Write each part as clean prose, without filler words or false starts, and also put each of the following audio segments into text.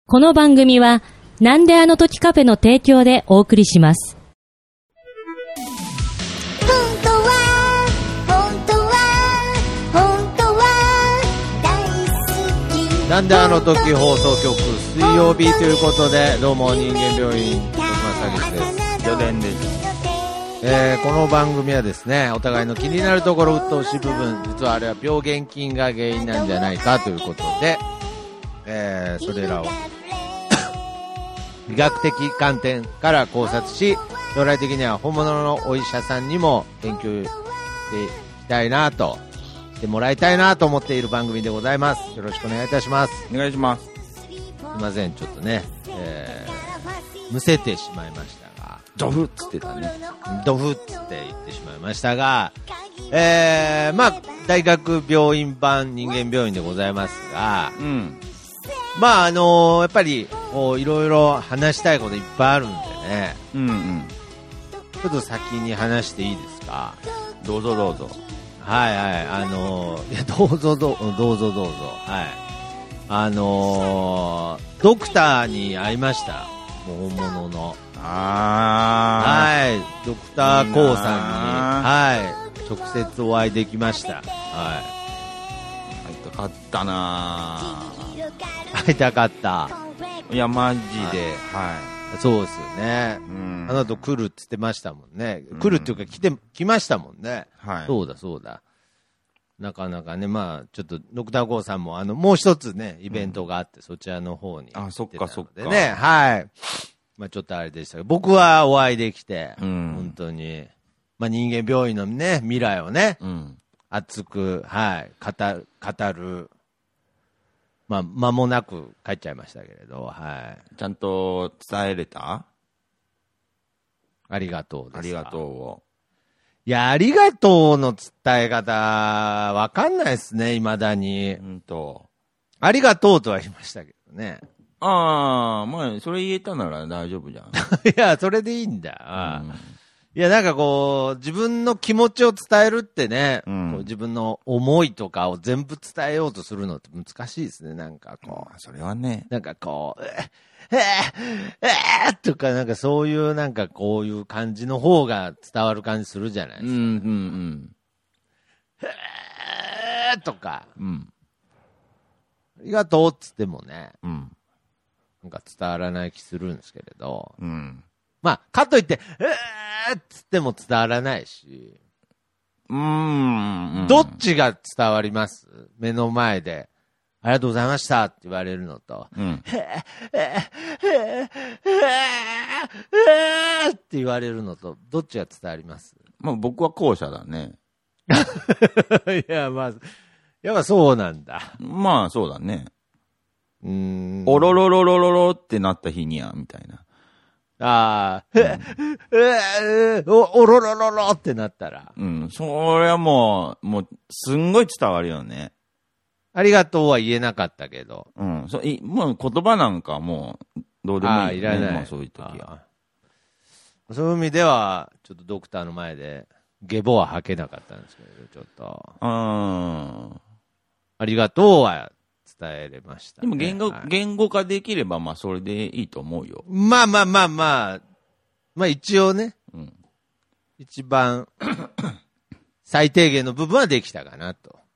この番組はなんであの時カフェの提供でお送りします。 本当は大好き。 なんであの時放送局水曜日ということで、どうも人間病院徳松武です。 4年です。 この番組はですね、お互いの気になるところ、鬱陶しい部分、実はあれは病原菌が原因なんじゃないかということで、それらを医学的観点から考察し、将来的には本物のお医者さんにも研究していきたいなと、してもらいたいなと思っている番組でございます。よろしくお願いいたします。 お願いします。 すいません、ちょっとね、むせてしまいましたが、 ドフっつってたね。 ドフっつって言ってしまいましたが、まあ大学病院版人間病院でございますが、 うん。 まあやっぱりいろいろ話したいこといっぱいあるんでね、 うんうん。 ちょっと先に話していいですか。 どうぞどうぞ。 はいはい、いやどうぞどうぞはい、ドクターに会いました。もう本物のはいドクター KOO さんにはい直接お会いできました。はい、 会いたかったな会いたかった。 いやマジで、はい、 そうですよね。 うん、 あの後来るって言ってましたもんね。来るっていうか来ましたもんね。 はい。 そうだ。なかなかね、まあちょっとドクター KOO さんももう一つねイベントがあって、そちらの方に行ってたのでね、はい。まあちょっとあれでしたけど、僕はお会いできて、本当にまあ人間病院のね未来をね、熱くはい語る。まあ、間もなく帰っちゃいましたけれど、はい。 ちゃんと伝えれた？ ありがとうですか。 ありがとうを。 いや、ありがとうの伝え方、わかんないですね、未だに。ありがとうとは言いましたけどね。 ああ、まあ、それ言えたなら大丈夫じゃん。 いや、それでいいんだ。いや、なんかこう、自分の気持ちを伝えるってね、こう自分の思いとかを全部伝えようとするのって難しいですね、なんかこう。 それはね。 なんかこう、とかなんかそういうなんかこういう感じの方が伝わる感じするじゃないですか。とか、ありがとうっつってもね、なんか伝わらない気するんですけれど、まあ、かといって、っつっても伝わらないし、どっちが伝わります？目の前で、ありがとうございましたって言われるのと、って言われるのと、どっちが伝わります？ まあ僕は後者だね。 いや、まあ、やっぱそうなんだ。 まあそうだね。おろろろろろろってなった日には、みたいな。 ああ、おろろろろってなったら。 それはもう、すんごい伝わるよね。 ありがとうは言えなかったけど。 もう言葉なんかもう、どうでもいい、ね。 いらない。 まあそういう時は。 そういう意味では、ちょっとドクターの前で、ゲボは吐けなかったんですけど、ちょっと。ありがとうは伝えれました、ね。 でも言語化できれば、まあそれでいいと思うよ。 まあ一応ね、一番最低限の部分はできたかなと。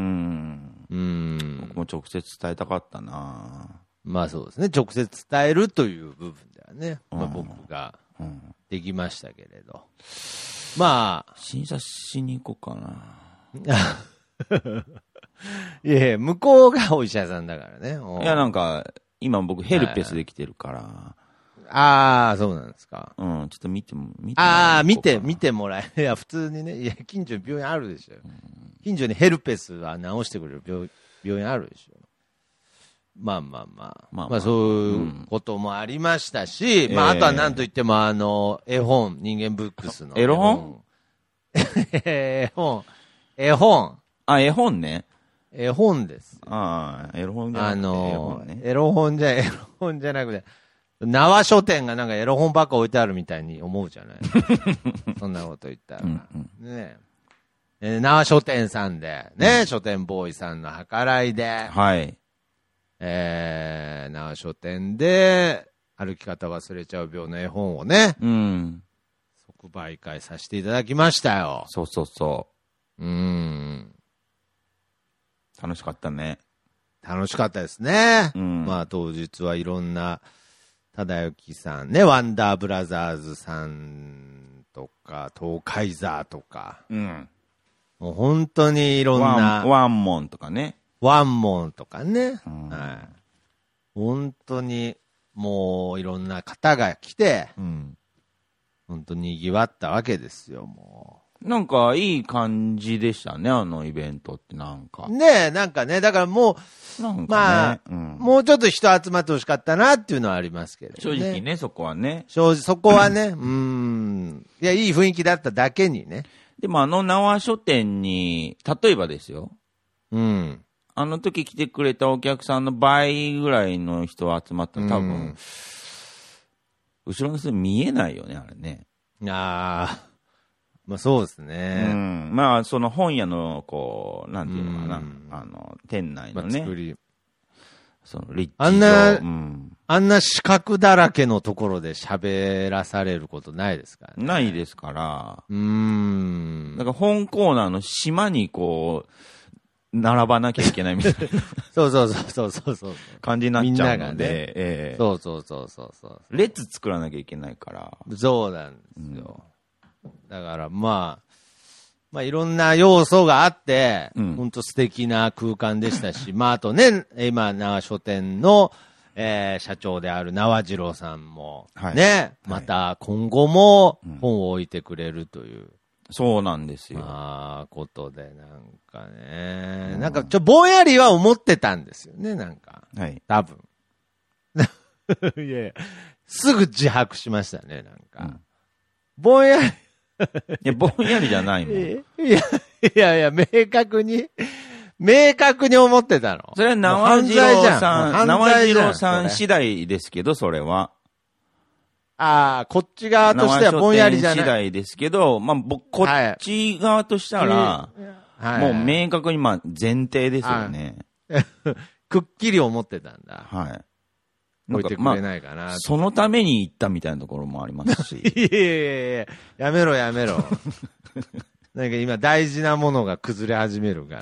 僕も直接伝えたかったな。 まあそうですね、直接伝えるという部分ではね、まあ、僕ができましたけれど。まあ。 診察しに行こうかな。 いや向こうがお医者さんだからね。 いや、なんか、今僕ヘルペスできてるから。 ああ、そうなんですか。 ちょっと見てもらえ。いや、普通にね、いや、近所に病院あるでしょ。近所にヘルペスは治してくれる病院あるでしょ。まあ、そういうこともありましたし、まあ、あとは何と言っても、絵本、人間ブックスの。 絵本絵本。 あ、絵本ね。 絵本です。 エロ本じゃなくて。 エロ本じゃなくて、縄書店がなんかエロ本ばっか置いてあるみたいに思うじゃないそんなこと言ったら。ね縄書店さんで、ね、書店ボーイさんの計らいで、 はい。 縄長書店で、歩き方忘れちゃう病の絵本をね、即売会させていただきましたよ。 そうそうそう。楽しかったね。 楽しかったですね。まあ当日はいろんな、忠之さんね、ワンダーブラザーズさんとか、東海座とか、もう本当にいろんな。 ワンモンとかね。 ワンモンとかね。はい。本当に、もういろんな方が来て、本当に賑わったわけですよ、もう。なんかいい感じでしたね、あのイベントってなんか。 ねえ、なんかね、だからもう、なんかね、まあ、もうちょっと人集まってほしかったなっていうのはありますけどね。 正直ね、そこはね。 そこはね、いや、いい雰囲気だっただけにね。 でも縄書店に、例えばですよ。あの時来てくれたお客さんの倍ぐらいの人集まったら多分、後ろの人見えないよね、あれね。 ああ、まあそうですね。 まあその本屋の、こう、なんていうのかな、店内のね。 作り。 その立地あんな四角だらけのところで喋らされることないですからね。 ないですから。だから本コーナーの島にこう、並ばなきゃいけないみたいなそう感じになっちゃうので、 そう列作らなきゃいけないから。 そうなんですよ。だからまあいろんな要素があって、本当素敵な空間でしたし、まああとね、今縄書店の、社長である縄次郎さんもね、また今後も本を置いてくれるという。 そうなんですよ。 ことで、なんかね、なんかぼんやりは思ってたんですよね、なんか。多分。いやいや、すぐ自白しましたね、なんか。ぼんやり。いや、ぼんやりじゃないもん。 いや、明確に思ってたの。 それは縄次郎さん次第ですけど、それは。 こっち側としてはぼんやりじゃない。 次第ですけど、まあ、こっち側としたら、もう明確に前提ですよね。 くっきり思ってたんだ。置いてくれないかな。 そのために行ったみたいなところもありますし。 いや、やめろ。なんか今大事なものが崩れ始めるから。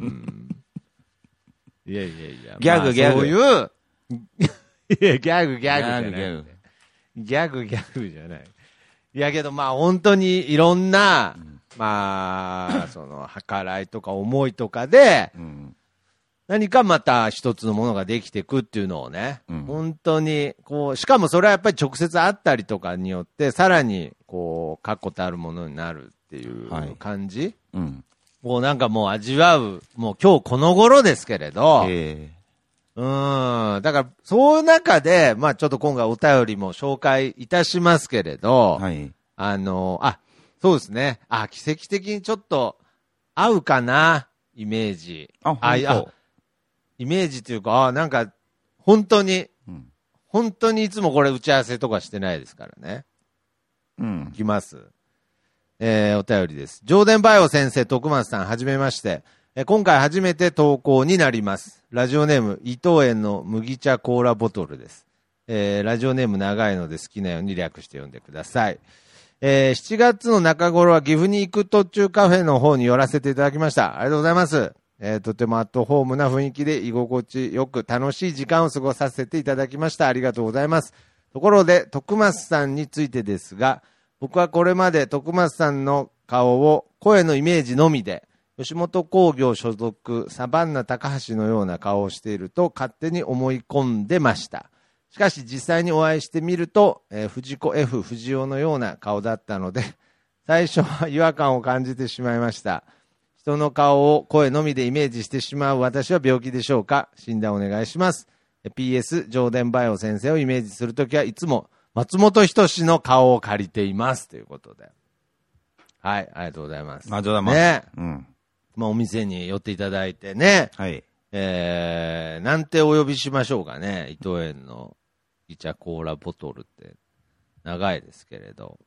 いや。 ギャグ。 そういう、いや、ギャグじゃない。ギャグじゃない。いやけどまあ本当にいろんな、まあ、その計らいとか思いとかで、何かまた一つのものができていくっていうのをね、本当にこう、しかもそれはやっぱり直接会ったりとかによって、さらにこう、確固たるものになるっていう感じ、もうなんかもう味わう、もう今日この頃ですけれど、だから、そういう中で、まあちょっと今回お便りも紹介いたしますけれど、そうですね。奇跡的にちょっと合うかな、イメージ。イメージというか、なんか、本当にいつもこれ打ち合わせとかしてないですからね。いきます。お便りです。上田バイオ先生、徳松さん、はじめまして。今回初めて投稿になります。ラジオネーム、伊藤園の麦茶コーラボトルです。ラジオネーム長いので好きなように略して読んでください。7月の中頃は岐阜に行く途中カフェの方に寄らせていただきました。ありがとうございます。とてもアットホームな雰囲気で居心地よく楽しい時間を過ごさせていただきました。ありがとうございます。ところで、徳松さんについてですが、僕はこれまで徳松さんの顔を声のイメージのみで、吉本興業所属サバンナ高橋のような顔をしていると勝手に思い込んでました。しかし実際にお会いしてみると、藤子 F 不二雄のような顔だったので、最初は違和感を感じてしまいました。人の顔を声のみでイメージしてしまう私は病気でしょうか？診断お願いします。PS、上田バイオ先生をイメージするときはいつも松本人志の顔を借りています。ということで。はい、ありがとうございます。 ありがとうございます。 ね。まあ、お店に寄っていただいてね。なんてお呼びしましょうかね。伊藤園の麦茶コーラボトルって長いですけれど。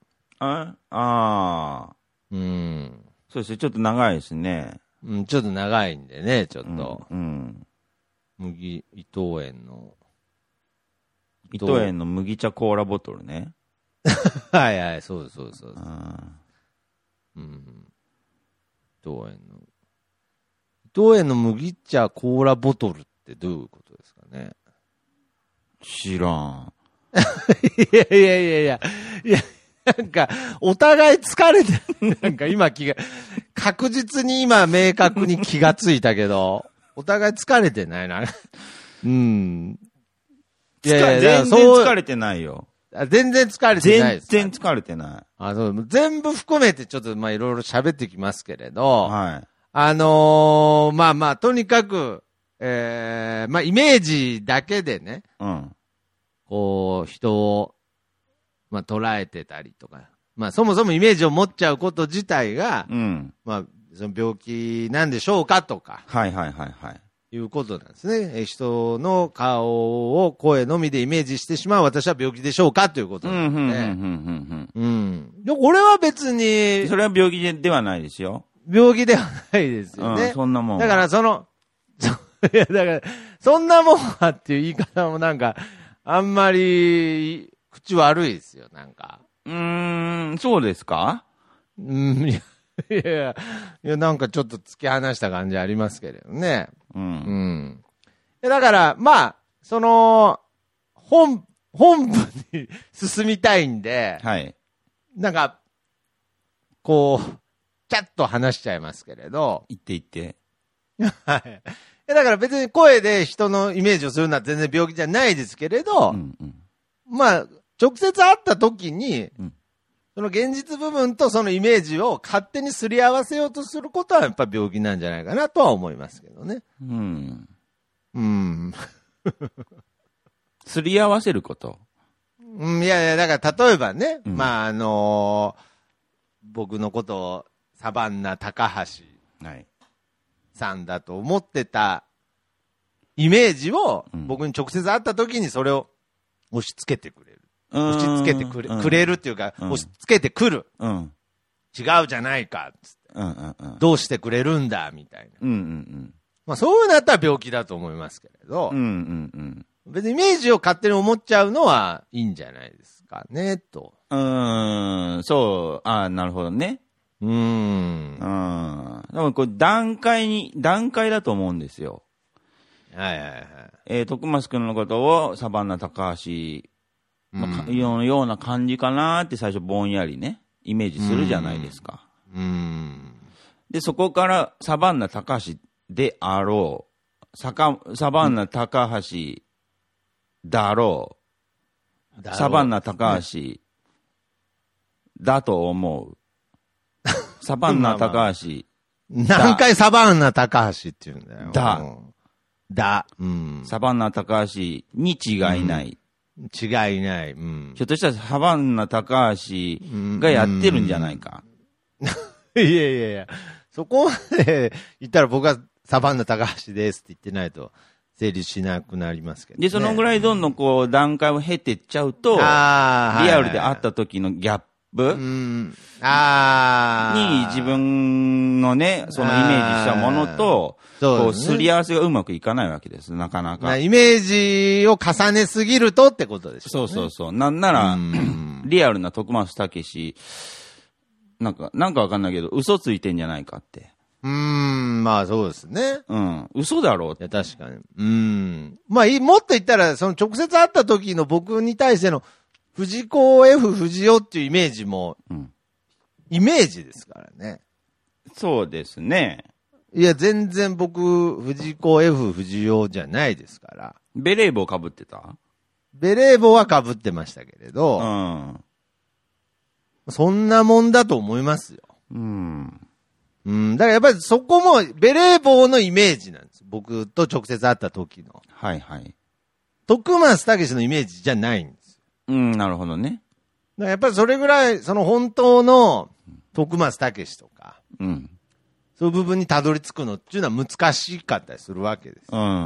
そうですね。ちょっと長いですね。 ちょっと長いんでね、ちょっと。伊藤園の伊藤園の麦茶コーラボトルね。 はいはい、そうです。うん。伊藤園の麦茶コーラボトルってどういうことですかね。 知らん。 いや、なんか、お互い疲れてる。なんか今確実に今明確に気がついたけど、お互い疲れてないな。うん。 全然疲れてないよ。 全然疲れてないです。 全然疲れてない。 そう、全部含めてちょっとまあいろいろ喋ってきますけれど、 はい。 まあ、とにかく、まあイメージだけでね、 うん。 こう、人を、まあ捉えてたりとか、まあそもそもイメージを持っちゃうこと自体が、 うん。 まあ、その病気なんでしょうかとか、 はい。 いうことなんですね。人の顔を声のみでイメージしてしまう私は病気でしょうかということなんで。うん。で、俺は別に。 それは病気ではないですよ。 病気ではないですよね。 そんなもん。 だからいや、だから、そんなもんはっていう言い方もなんか、あんまり、口悪いですよ、なんか。 そうですか？ いや、なんかちょっと突き放した感じありますけれどね。 うん。 だから、まあ、本部に進みたいんで、 はい。 なんか、こう、キャッと話しちゃいますけれど。 言って。 はい。だから別に声で人のイメージをするのは全然病気じゃないですけれど、まあ、直接会った時に、その現実部分とそのイメージを勝手にすり合わせようとすることはやっぱり病気なんじゃないかなとは思いますけどね。 すり合わせること。 いや、だから例えばね、まあ僕のことをサバンナ高橋さんだと思ってたイメージを僕に直接会った時にそれを押し付けてくれる。押し付けてくれるっていうか、押し付けてくる。違うじゃないかっつって、どうしてくれるんだみたいな。まあそういうのだったら病気だと思いますけれど、別にイメージを勝手に思っちゃうのはいいんじゃないですかねと。 そう、なるほどね。でもこれ段階だと思うんですよ。徳松くんのことをサバンナ高橋のような感じかなって最初ぼんやりね、イメージするじゃないですか。で、そこからサバンナ高橋であろう、サバンナ高橋だろう、サバンナ高橋だと思う。サバンナ高橋。 何回サバンナ高橋って言うんだよ。 サバンナ高橋に違いない。 違いない。 ひょっとしたらサバンナ高橋がやってるんじゃないか。 いや。そこまで言ったら僕はサバンナ高橋ですって言ってないと成立しなくなりますけど、ね。 で、そのぐらいどんどんこう段階を経てっちゃうと、リアルで会った時のギャップに自分のね、そのイメージしたものと、こうすり合わせがうまくいかないわけです、なかなか。 イメージを重ねすぎるとってことですよね。 そう。なんなら、リアルな徳松武史、なんかわかんないけど、嘘ついてんじゃないかって。 まあそうですね。 嘘だろうって。 いや、確かに。まあ、もっと言ったら、その直接会った時の僕に対しての、藤子 F 不二雄っていうイメージも、イメージですからね。 そうですね。 いや、全然僕、藤子 F 不二雄じゃないですから。 ベレー帽被ってた？ ベレー帽は被ってましたけれど、そんなもんだと思いますよ。だからやっぱりそこも、ベレー帽のイメージなんです。僕と直接会った時の。徳松武史のイメージじゃないんです。 なるほどね。 だからやっぱりそれぐらい、その本当の徳松武史とか、そういう部分にたどり着くのっていうのは難しかったりするわけです。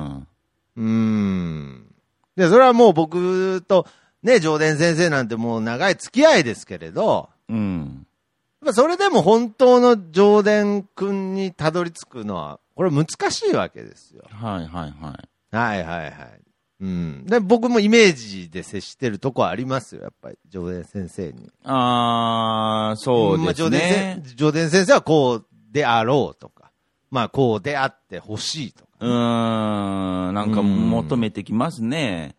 で、それはもう僕と、ね、上田先生なんてもう長い付き合いですけれど、やっぱそれでも本当の上田くんにたどり着くのは、これ難しいわけですよ。 うん。で、僕もイメージで接してるとこありますよ、やっぱり、上田先生に。 そうですね。 上田先生はこうであろうとか、まあこうであってほしいとか。 なんか求めてきますね。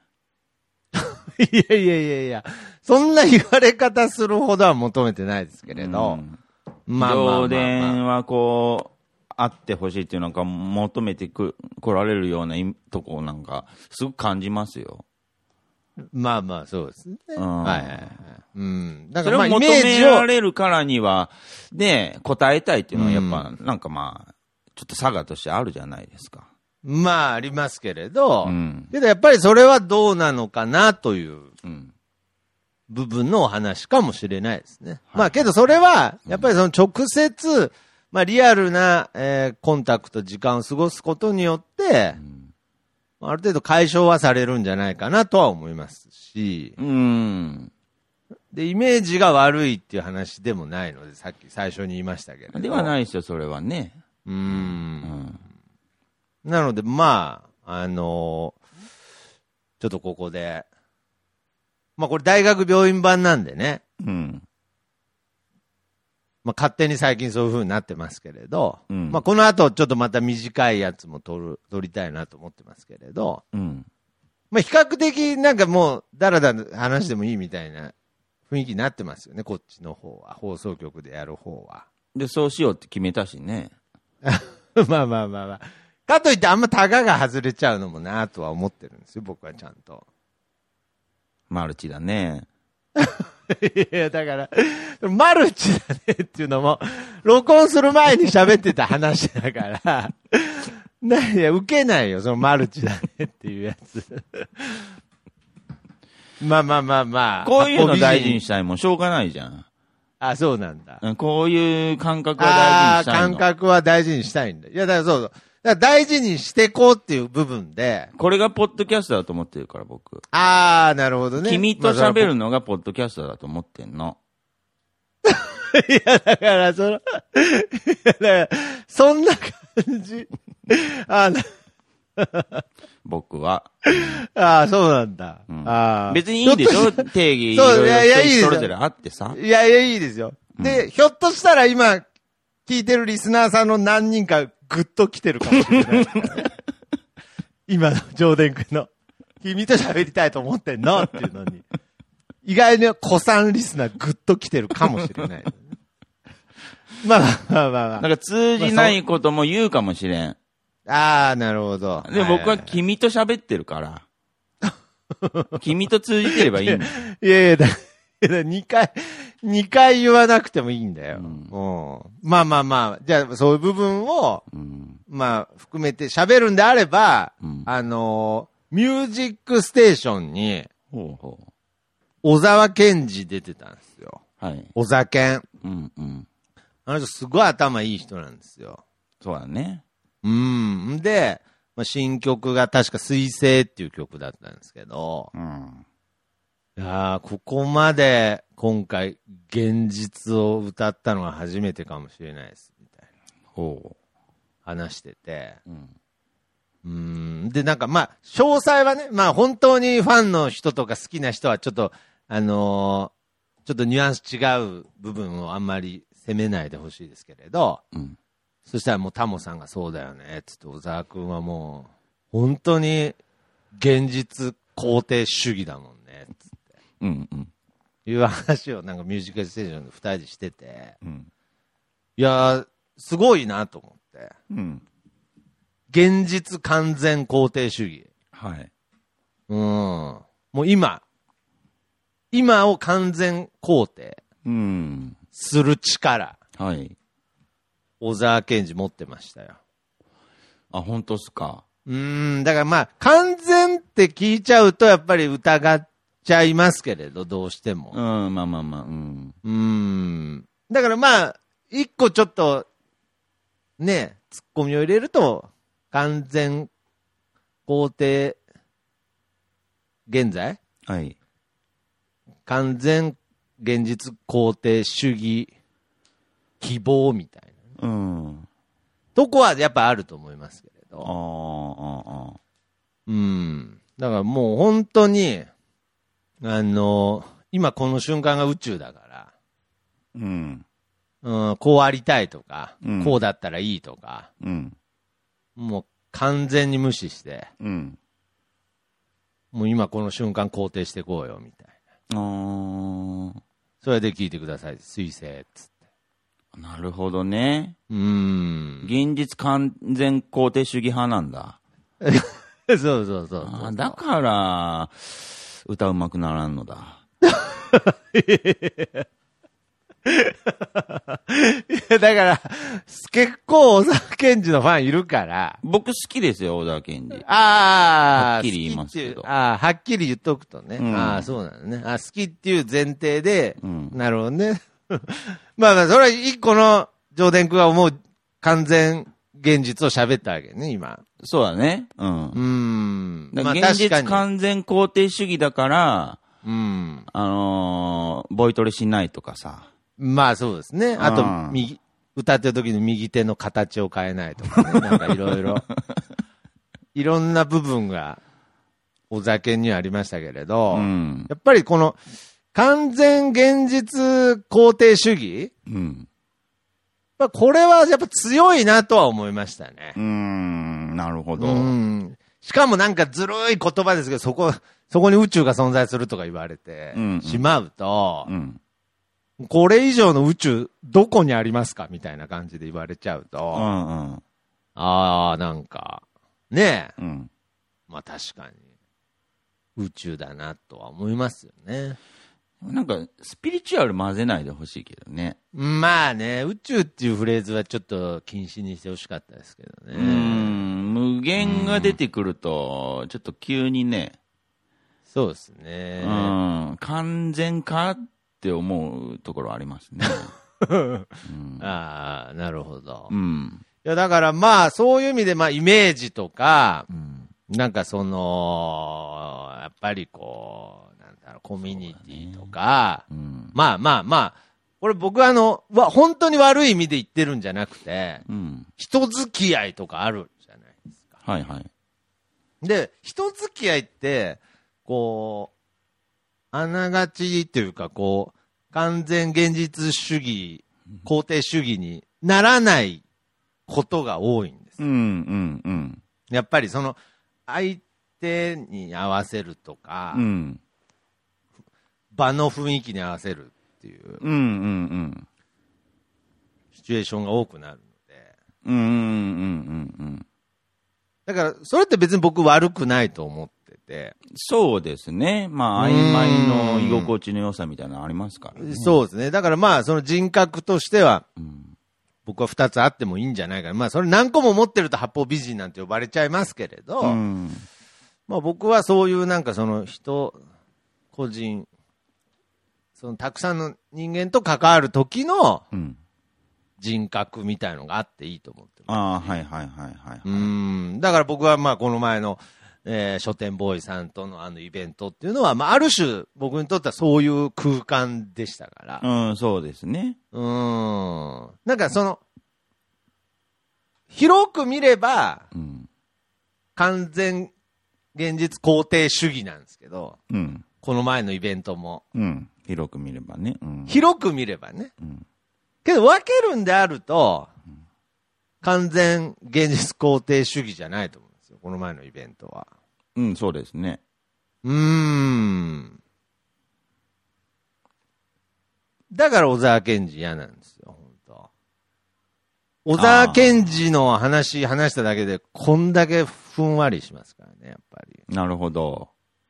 いや、そんな言われ方するほどは求めてないですけれど。 上田はこう、あってほしいっていうなんか求めて来られるようなとこなんか、すごく感じますよ。 まあまあ、そうですね。はい。うん。 だからそれを求められるからには、ね、答えたいっていうのはやっぱ、なんかまあ、ちょっと差がとしてあるじゃないですか。 まあ、ありますけれど、けどやっぱりそれはどうなのかなという部分のお話かもしれないですね。まあ、けどそれは、やっぱりその直接、まあ、リアルな、コンタクト、時間を過ごすことによって、ある程度解消はされるんじゃないかなとは思いますし、で、イメージが悪いっていう話でもないので、さっき最初に言いましたけど。 ではないですよ、それはね。 なので、まあ、ちょっとここで、まあこれ大学病院版なんでね。まあ勝手に最近そういう風になってますけれど、まあこの後ちょっとまた短いやつも撮りたいなと思ってますけれど、まあ比較的なんかもうだらだら話してもいいみたいな雰囲気になってますよね、こっちの方は、放送局でやる方は。 で、そうしようって決めたしね。 まあ。かといってあんまタガが外れちゃうのもなとは思ってるんですよ、僕はちゃんと。 マルチだね。 いや、だから、マルチだねっていうのも、録音する前に喋ってた話だから、いや、受けないよ、そのマルチだねっていうやつ。まあ。 こういうの大事にしたいもん、しょうがないじゃん。 あ、そうなんだ。 こういう感覚は大事にしたいの。 感覚は大事にしたいんだ。いや、だからそう。だから大事にしてこうっていう部分で。 これがポッドキャストだと思ってるから、僕。 なるほどね。 君と喋るのがポッドキャストだと思ってんの。 いや、だからそんな感じ。 僕は。 そうなんだ。 別にいいでしょ定義。 そう、いや、いいですよ。 それぞれあってさ。 いや、いいですよ。で、ひょっとしたら今、聞いてるリスナーさんの何人かグッと来てるかもしれないからね。今の上田君の、君と喋りたいと思ってんのっていうのに、意外に古参リスナーグッと来てるかもしれない。まあ。 なんか通じないことも言うかもしれん。 なるほど。 で、僕は君と喋ってるから。君と通じてればいいんだ。 いや、2回言わなくてもいいんだよ。まあ。じゃあ、そういう部分を、まあ、含めて喋るんであれば、ミュージックステーションに、小沢健二出てたんですよ。 はい。 小沢健。あの人すごい頭いい人なんですよ。 そうだね。 で、まあ、新曲が確か水星っていう曲だったんですけど、いやー、ここまで今回現実を歌ったのは初めてかもしれないです、みたいな。話してて。で、なんかまあ、詳細はね、まあ本当にファンの人とか好きな人はちょっと、ちょっとニュアンス違う部分をあんまり責めないでほしいですけれど、そしたらもうタモさんがそうだよね、つって小沢くんはもう、本当に現実肯定主義だもんね、つって。いう話をなんかミュージックステーションで2人でしてて、いやー、すごいなと思って。現実完全肯定主義。 はい。 もう今を完全肯定。する力。 はい。 小沢健二持ってましたよ。 本当っすか。 だからまあ、完全って聞いちゃうとやっぱり疑っちゃいますけれど、どうしても。 まあ。 だからまあ、一個ちょっと、ね、ツッコミを入れると、完全肯定、現在？ はい。 完全現実肯定主義希望みたいな。とこはやっぱあると思いますけれど。 だからもう本当に、今この瞬間が宇宙だから、うん。こうありたいとか、うん、こうだったらいいとか、うん、もう完全に無視して、うん、もう今この瞬間肯定していこうよ、みたいな。それで聞いてください、水星っつって。 なるほどね。現実完全肯定主義派なんだ。 そうそうそうだから、歌うまくならんのだ。 いやだから、結構小沢健二のファンいるから。 僕好きですよ、小沢健二。 はっきり言いますけど。 はっきり言っとくとね。そうなのね。好きっていう前提で、なるほどね。まあ、それは一個の上田君が思う完全現実を喋ったわけね、今。 そうだね。現実完全肯定主義だから、ボイトレしないとかさ。 まあそうですね。あと、歌ってる時の右手の形を変えないとかね。なんかいろいろ。いろんな部分が、お酒にはありましたけれど、やっぱりこの、完全現実肯定主義、これはやっぱ強いなとは思いましたね。 なるほど。 しかもなんかずるい言葉ですけど、そこに宇宙が存在するとか言われてしまうと、これ以上の宇宙どこにありますかみたいな感じで言われちゃうと、なんか、ねえ、まあ確かに宇宙だなとは思いますよね。 なんか、スピリチュアル混ぜないでほしいけどね。 まあね、宇宙っていうフレーズはちょっと禁止にしてほしかったですけどね。 無限が出てくると、ちょっと急にね。 そうですね。 完全かって思うところありますね。 ああ、なるほど。いや、だからまあ、そういう意味で、まあ、イメージとか、なんかその、やっぱりこう、コミュニティとか、まあ、これ僕本当に悪い意味で言ってるんじゃなくて、人付き合いとかあるじゃないですか。 はいはい。 で、人付き合いって、こう、あながちっていうか、こう、完全現実主義、肯定主義にならないことが多いんです。やっぱりその、相手に合わせるとか、場の雰囲気に合わせるっていう、シチュエーションが多くなるので、だから、それって別に僕悪くないと思ってて。 そうですね。まあ、曖昧の居心地の良さみたいなのありますからね。 そうですね。だからまあ、その人格としては、僕は2つあってもいいんじゃないかな。まあ、それ何個も持ってると八方美人なんて呼ばれちゃいますけれど、まあ僕はそういうなんかその個人、そのたくさんの人間と関わる時の人格みたいのがあっていいと思ってます。だから僕はまあこの前の、書店ボーイさんとのイベントっていうのは、まあある種僕にとってはそういう空間でしたから。 そうですね。 なんかその、広く見れば、完全現実肯定主義なんですけど、この前のイベントも。 広く見ればね。 広く見ればね。けど分けるんであると、完全現実肯定主義じゃないと思うんですよ。この前のイベントは。 そうですね。 だから小沢健二嫌なんですよ、本当。小沢健二の話しただけで、こんだけふんわりしますからね、やっぱり。 なるほど。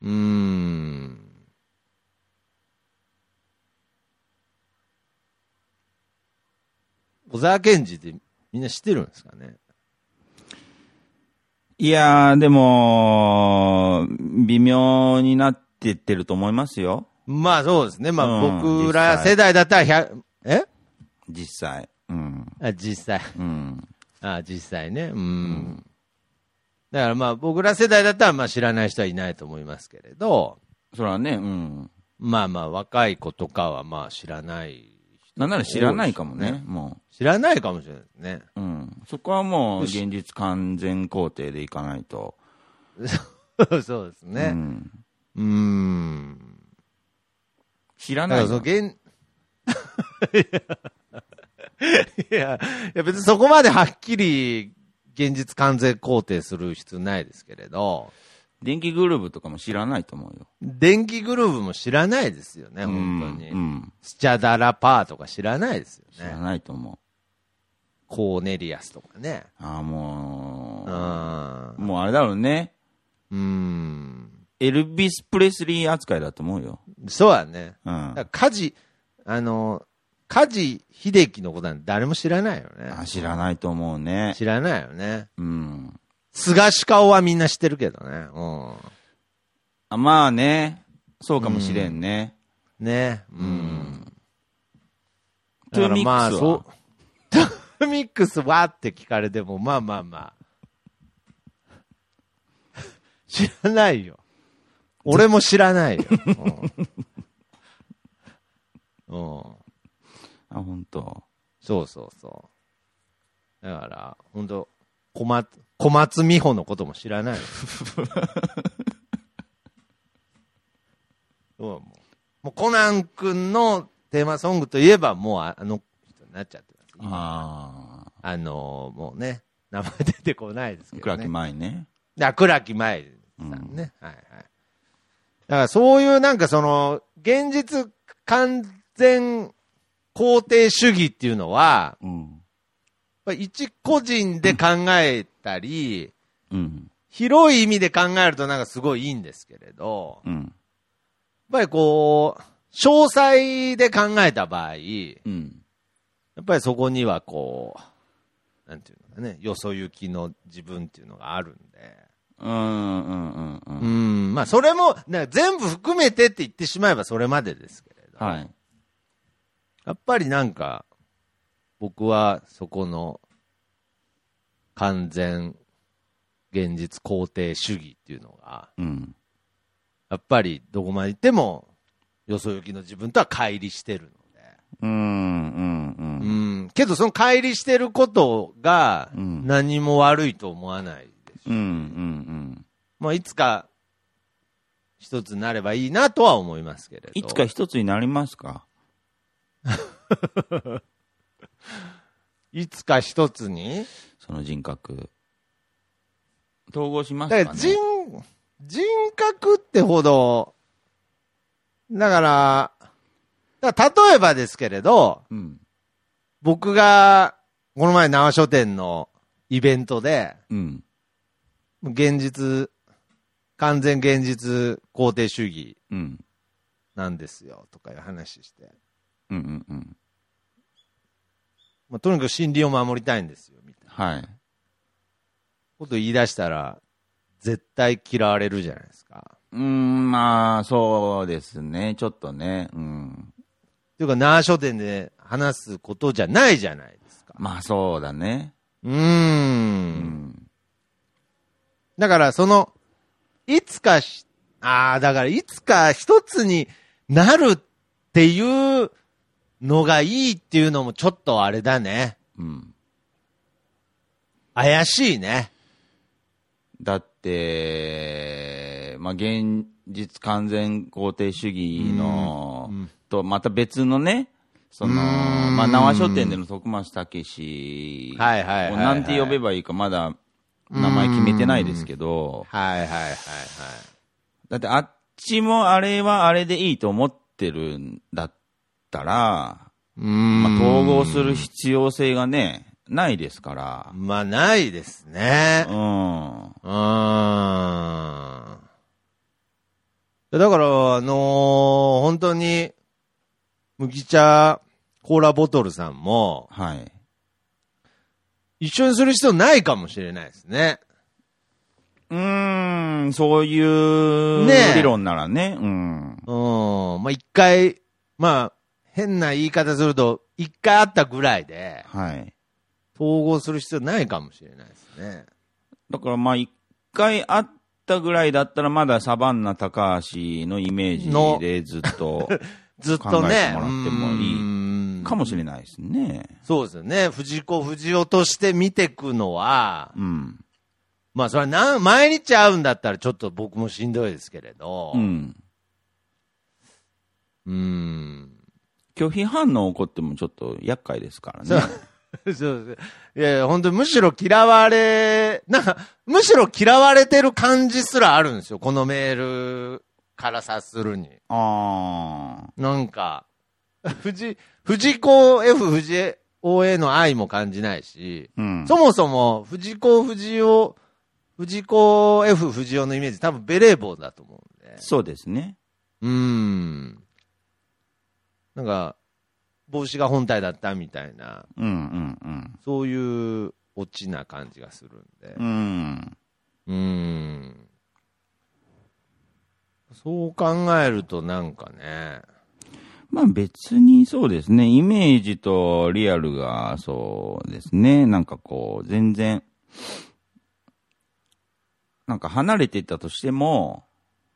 小沢健二ってみんな知ってるんですかね。 いやー、でも、微妙になってってると思いますよ。 まあそうですね。まあ僕ら世代だったら実際。 実際。実際ね。だからまあ僕ら世代だったらまあ知らない人はいないと思いますけれど。 それはね、 まあまあ若い子とかはまあ知らない。 なんなら知らないかもね、もう。知らないかもしれないですね。 そこはもう現実完全肯定でいかないと。 そうですね。 知らないの。 いや、別にそこまではっきり現実完全肯定する必要ないですけれど。 電気グルーヴとかも知らないと思うよ。 電気グルーヴも知らないですよね、本当に。スチャダラパーとか知らないですよね。 知らないと思う。 コーネリアスとかね。 もうあれだろうね。エルビス・プレスリー扱いだと思うよ。 そうだね。梶秀樹のことなんて誰も知らないよね。 知らないと思うね。 知らないよね。菅氏顔はみんな知ってるけどね。 まあね。そうかもしれんね。 ね。 トゥーミックスはトゥーミックスはって聞かれても、まあ。知らないよ。俺も知らないよ。 本当。 そう。だから、本当小松美穂のことも知らないよ。もうコナン君のテーマソングといえば、もうあの人になっちゃってます。もうね、名前出てこないですけどね。 倉木舞ね。 倉木舞さんね。はい。だからそういうなんか現実完全肯定主義っていうのは、一個人で考えたり、広い意味で考えるとなんかすごいいいんですけれど、やっぱり詳細で考えた場合、やっぱりそこにはなんていうのかね、よそ行きの自分っていうのがあるんで、まあそれも全部含めてって言ってしまえばそれまでですけれど、やっぱりなんか僕はそこの完全現実肯定主義っていうのが、やっぱりどこまで行ってもよそ行きの自分とは乖離してるので、けどその乖離してることが何も悪いと思わないですし、まあいつか一つになればいいなとは思いますけれど。 いつか一つになりますか？ いつか一つにその人格統合しますかね。 だから人格ってほどだから例えばですけれど、僕がこの前縄書店のイベントで、完全現実肯定主義なんですよとかいう話して、まあ、とにかく真理を守りたいんですよみたいな、こと言い出したら絶対嫌われるじゃないですか。 まあそうですね、ちょっとね。 というか縄書店で話すことじゃないじゃないですか。 まあそうだね。 だからいつか一つになるっていうのがいいっていうのもちょっとあれだね。怪しいね。 だって、まあ現実完全肯定主義の、とまた別のね、まあ縄書店での徳松武史、なんて呼べばいいかまだ名前決めてないですけど、だってあっちもあれはあれでいいと思ってるんだったら、まあ統合する必要性がね、ないですから。 まあないですね。だから本当に麦茶コーラボトルさんも、一緒にする必要ないかもしれないですね。 そういう理論ならね。 まあ一回、まあ変な言い方すると一回あったぐらいで、統合する必要ないかもしれないですね。 だからまあ一回あったぐらいだったらまだサバンナ高橋のイメージでずっとずっと考えてもらってもいいかもしれないですね。 そうですよね。藤子不二雄として見ていくのは、 まあそれは毎日会うんだったらちょっと僕もしんどいですけれど。 拒否反応起こってもちょっと厄介ですからね。 そういや、本当にむしろ嫌われ、むしろ嫌われてる感じすらあるんですよ。このメールから察するに。なんか、藤子 F 不二雄への愛も感じないし、そもそも藤子 F 不二雄のイメージ多分ベレー帽だと思うんで。 そうですね。 なんか、帽子が本体だったみたいな、そういうオチな感じがするんで。そう考えるとなんかね。 まあ別にそうですね。イメージとリアルがそうですね。なんかこう、全然、なんか離れていったとしても、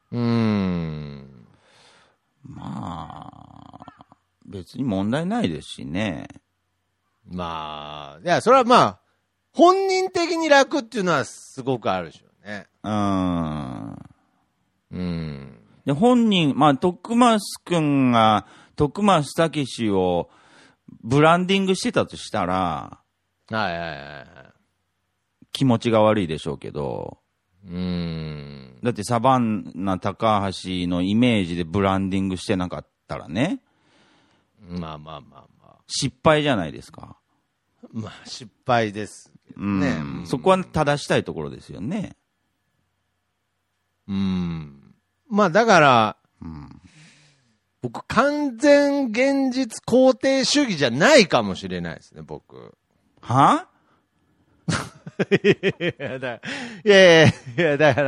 まあ、別に問題ないですしね。 まあ、いや、それはまあ、本人的に楽っていうのはすごくあるでしょうね。 で、本人、まあ、徳増くんが、徳増武史をブランディングしてたとしたら、気持ちが悪いでしょうけど、だってサバンナ高橋のイメージでブランディングしてなかったらね。 まあ。 失敗じゃないですか。 まあ、失敗ですね。 そこは正したいところですよね。 まあ、だから、僕、完全現実肯定主義じゃないかもしれないですね、僕。いや、だから、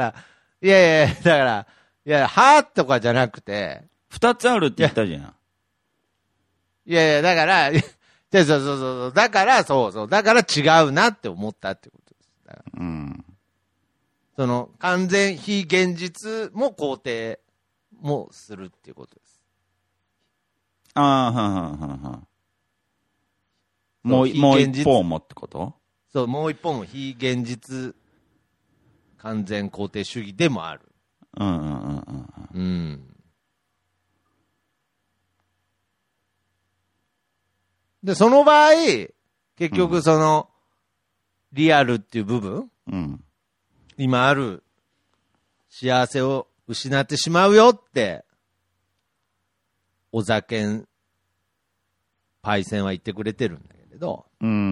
はとかじゃなくて。 二つあるって言ったじゃん。 だから、そう、だから違うなって思ったってことです。その、完全非現実も肯定もするっていうことです。 もう一方もってこと？ そう、もう一方も非現実完全肯定主義でもある。で、その場合、結局その、リアルっていう部分、今ある幸せを失ってしまうよって、お酒んパイセンは言ってくれてるんだけれど。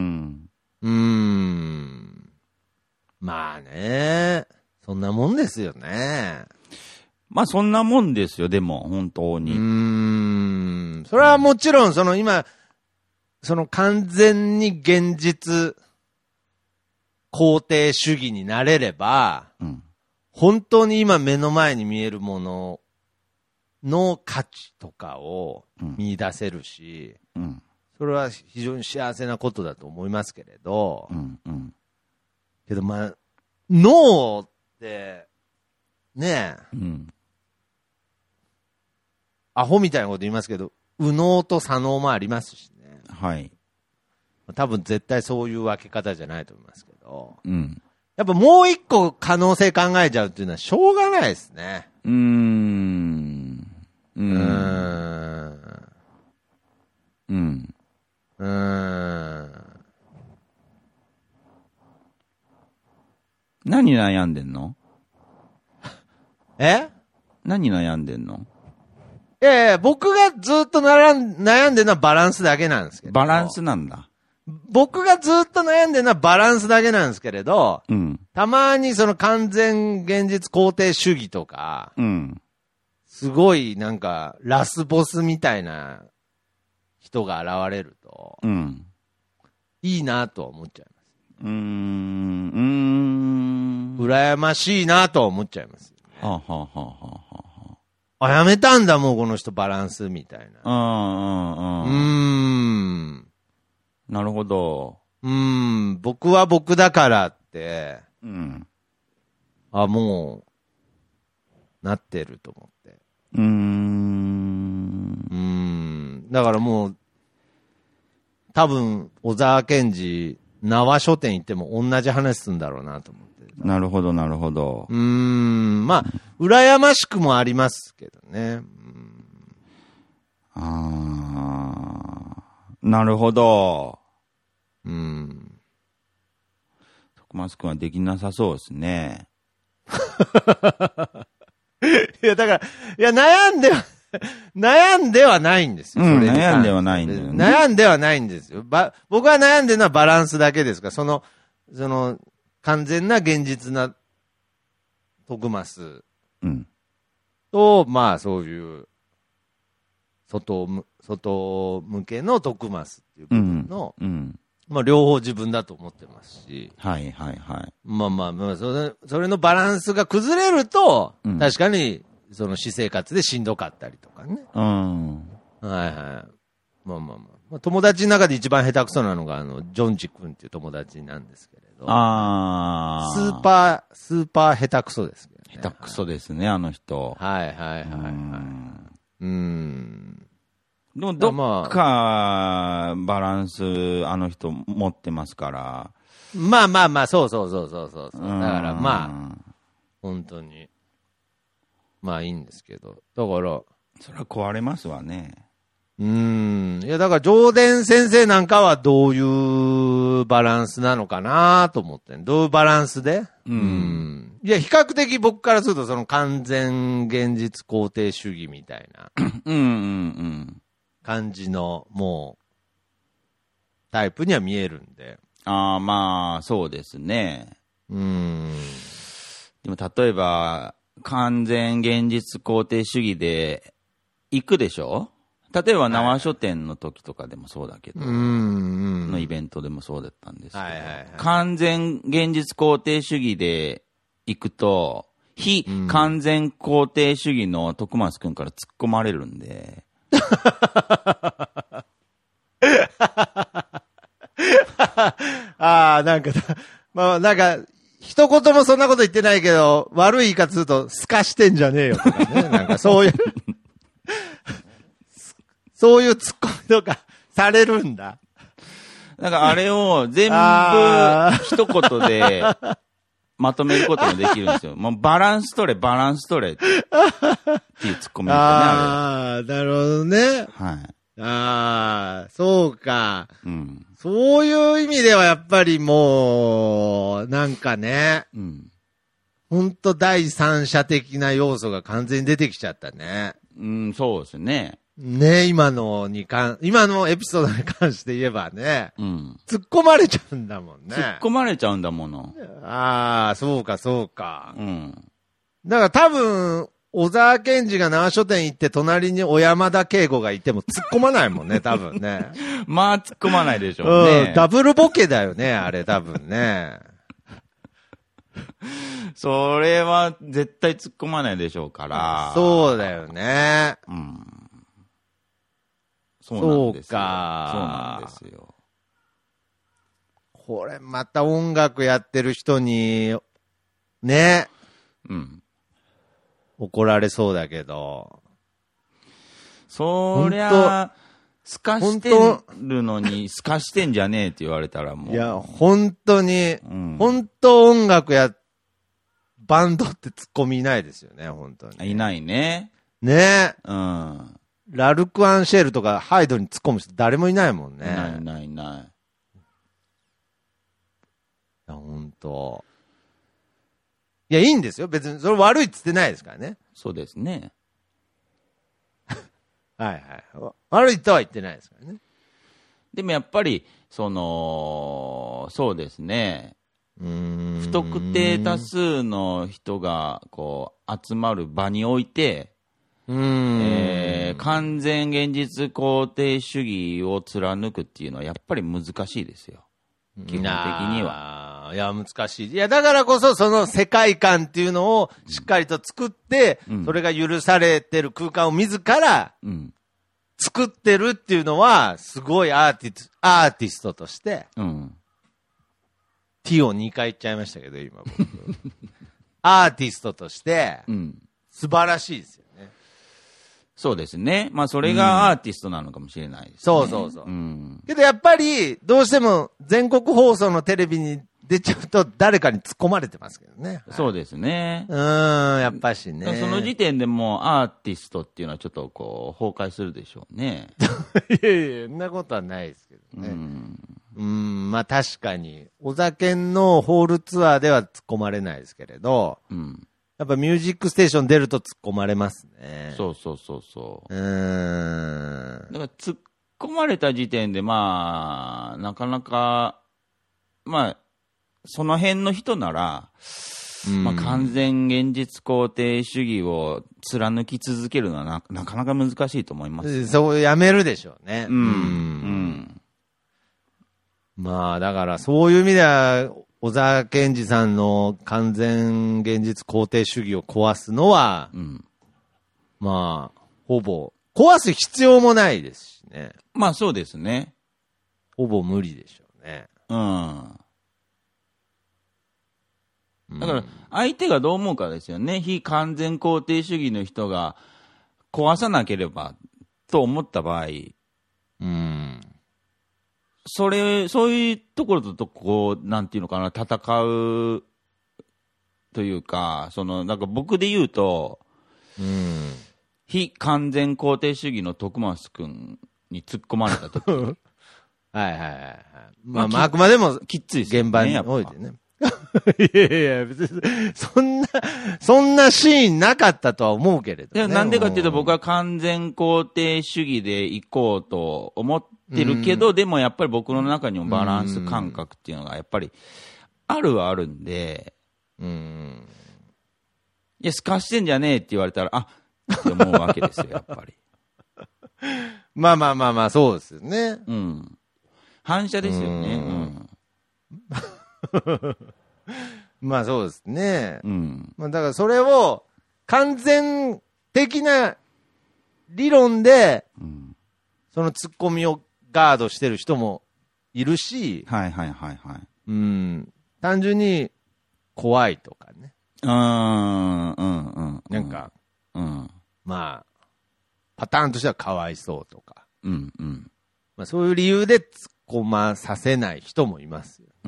まあね、そんなもんですよね。 まあそんなもんですよ、でも、本当に。 それはもちろん、その今、その完全に現実肯定主義になれれば、本当に今目の前に見えるものの価値とかを見出せるし、それは非常に幸せなことだと思いますけれど、けどまあ、脳って、ねえ、アホみたいなこと言いますけど、右脳と左脳もありますしね。多分絶対そういう分け方じゃないと思いますけど、やっぱもう一個可能性考えちゃうっていうのはしょうがないですね。 何悩んでんの？何悩んでんの？ 僕がずっと悩んでるのはバランスだけなんですけど。 バランスなんだ。 僕がずっと悩んでるのはバランスだけなんですけれど、たまにその完全現実肯定主義とか、すごいなんかラスボスみたいな人が現れると、いいなとは思っちゃいます。羨ましいなとは思っちゃいます、ね。やめたんだもうこの人バランスみたいな。 なるほど。 僕は僕だからって、もう、なってると思って。だからもう、多分、小沢健二、 縄書店行っても同じ話するんだろうなと思って。 なるほど、なるほど。 まあ、羨ましくもありますけどね。 なるほど。徳松くんはできなさそうですね。 いや、だから、いや、悩んではないんですよ。 悩んではないんだよね。 悩んではないんですよ。僕は悩んでるのはバランスだけですから、その、完全な現実な徳増と、まあ、そういう、外向けの徳増っていう部分の、まあ、両方自分だと思ってますし。 はいはいはい。 まあ、それのバランスが崩れると、確かに、その私生活でしんどかったりとかね。はいはい。まあ、友達の中で一番下手くそなのが、ジョンジ君っていう友達なんですけれど。スーパー下手くそですけどね。 下手くそですね、あの人。 はい。 でも、どっか、バランス、あの人持ってますから。 まあ、そう。だからまあ、本当に。まあいいんですけど。だから。 それは壊れますわね。 いや、だから、上田先生なんかはどういうバランスなのかなと思って。どういうバランスでいや、比較的僕からすると、その完全現実肯定主義みたいな。感じの、もう、タイプには見えるんで。 まあ、そうですね。でも、例えば、完全現実肯定主義で行くでしょ？例えば縄書店の時とかでもそうだけど、のイベントでもそうだったんですけど、完全現実肯定主義で行くと、非完全肯定主義の徳松くんから突っ込まれるんで。 なんか、まあなんか、一言もそんなこと言ってないけど、悪い言い方すると、透かしてんじゃねえよとかね。なんかそういう、そういうツッコミとかされるんだ。 なんかあれを全部一言でまとめることもできるんですよ。もうバランス取れっていうツッコミですよね、あれ。なるほどね。 はい。 そうか。そういう意味ではやっぱりもう、なんかね。ほんと第三者的な要素が完全に出てきちゃったね。 そうですね。 ね、今のエピソードに関して言えばね。突っ込まれちゃうんだもんね。 突っ込まれちゃうんだもの。 そうか。だから多分、小沢健二が縄書店行って隣に小山田圭吾がいても突っ込まないもんね、多分ね。 まあ突っ込まないでしょうね。 ダブルボケだよね、あれ多分ね。 それは絶対突っ込まないでしょうから。 そうだよね。 そうなんですよ。 これまた音楽やってる人に、ね。怒られそうだけど。 そりゃ、透かしてるのに、透かしてんじゃねえって言われたらもう。 いや、本当に、本当音楽バンドってツッコミいないですよね、本当に。 いないね。 ね。ラルク・アンシェルとかハイドに突っ込む人誰もいないもんね。 いない。いや、本当。いや、いいんですよ。別に、それ悪いっつってないですからね。 そうですね。 はい。悪いとは言ってないですからね。 でもやっぱり、そうですね。不特定多数の人が、こう、集まる場において、完全現実肯定主義を貫くっていうのはやっぱり難しいですよ。基本的には。 いや、難しい。いや、だからこそその世界観っていうのをしっかりと作って、それが許されてる空間を自ら作ってるっていうのは、すごいアーティストとして、T を2回言っちゃいましたけど、今僕。アーティストとして、素晴らしいですよね。 そうですね。まあ、それがアーティストなのかもしれないですね。 そうそうそう。けどやっぱり、どうしても全国放送のテレビに出ちゃうと誰かに突っ込まれてますけどね。 そうですね。 やっぱしね。 その時点でもうアーティストっていうのはちょっとこう、崩壊するでしょうね。 いやいや、そんなことはないですけどね。まあ確かに、お酒のホールツアーでは突っ込まれないですけれど、やっぱミュージックステーション出ると突っ込まれますね。 そうそうそうそう。だから突っ込まれた時点でなかなか、その辺の人なら、完全現実肯定主義を貫き続けるのはなかなか難しいと思います、ね。 そう、やめるでしょうね。だからそういう意味では、小沢健二さんの完全現実肯定主義を壊すのは、ほぼ、壊す必要もないですしね。 まあそうですね。 ほぼ無理でしょうね。 だから、相手がどう思うかですよね。非完全肯定主義の人が壊さなければと思った場合、そういうところとこう、なんていうのかな、戦うというか、なんか僕で言うと、非完全肯定主義の徳松くんに突っ込まれたとき。はいはいはい。あくまでも、 きっついですね。 現場においてね。いやいや、別に、そんなシーンなかったとは思うけれどね。 なんでかっていうと僕は完全肯定主義で行こうと思ってるけど、でもやっぱり僕の中にもバランス感覚っていうのがやっぱりあるはあるんで、いや、すかしてんじゃねえって言われたら、って思うわけですよ、やっぱり。 まあ、そうですよね。 反射ですよね。 まあそうですね。だからそれを完全的な理論で、そのツッコミをガードしてる人もいるし、単純に怖いとかね。なんか、パターンとしてはかわいそうとか。そういう理由で突っ込まさせない人もいますよ。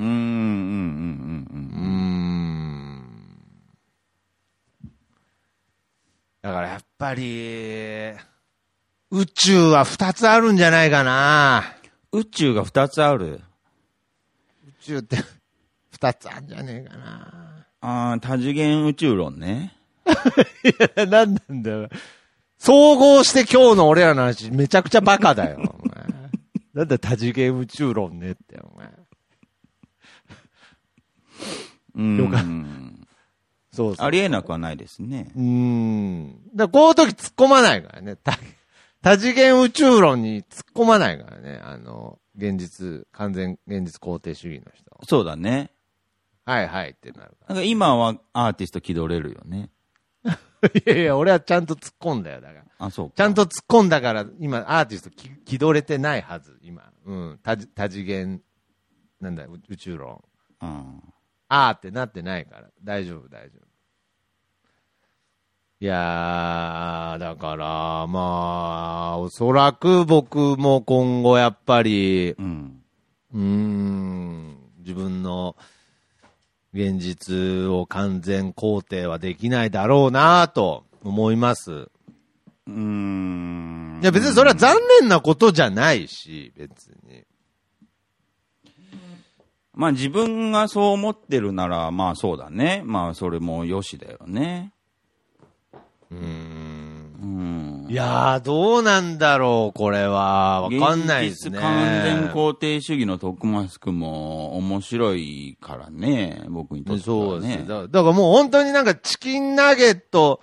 だからやっぱり、宇宙は2つあるんじゃないかな。 宇宙が2つある。 宇宙って2つあるんじゃねえかな。 多次元宇宙論ね。 いや、なんなんだよ。総合して今日の俺らの話めちゃくちゃバカだよ。お前なんだ多次元宇宙論ねって、お前。よかった。そうありえなくはないですね。 だこういう時突っ込まないからね。多次元宇宙論に突っ込まないからね。完全現実肯定主義の人。 そうだね。 はいはいってなるから。 なんか今はアーティスト気取れるよね。 いやいや、俺はちゃんと突っ込んだよ、だから。 そうか。 ちゃんと突っ込んだから、今アーティスト気取れてないはず、今。多次元、なんだ、宇宙論。ってなってないから。大丈夫。いやー、だから、おそらく僕も今後やっぱり、自分の現実を完全肯定はできないだろうなと思います。いや別にそれは残念なことじゃないし、別に。 自分がそう思ってるなら、そうだね。それもよしだよね。 いやー、どうなんだろう、これは。わかんないですね。 現実完全肯定主義の徳松くんも面白いからね、僕にとってはね。そうです。 だからもう本当になんかチキンナゲット、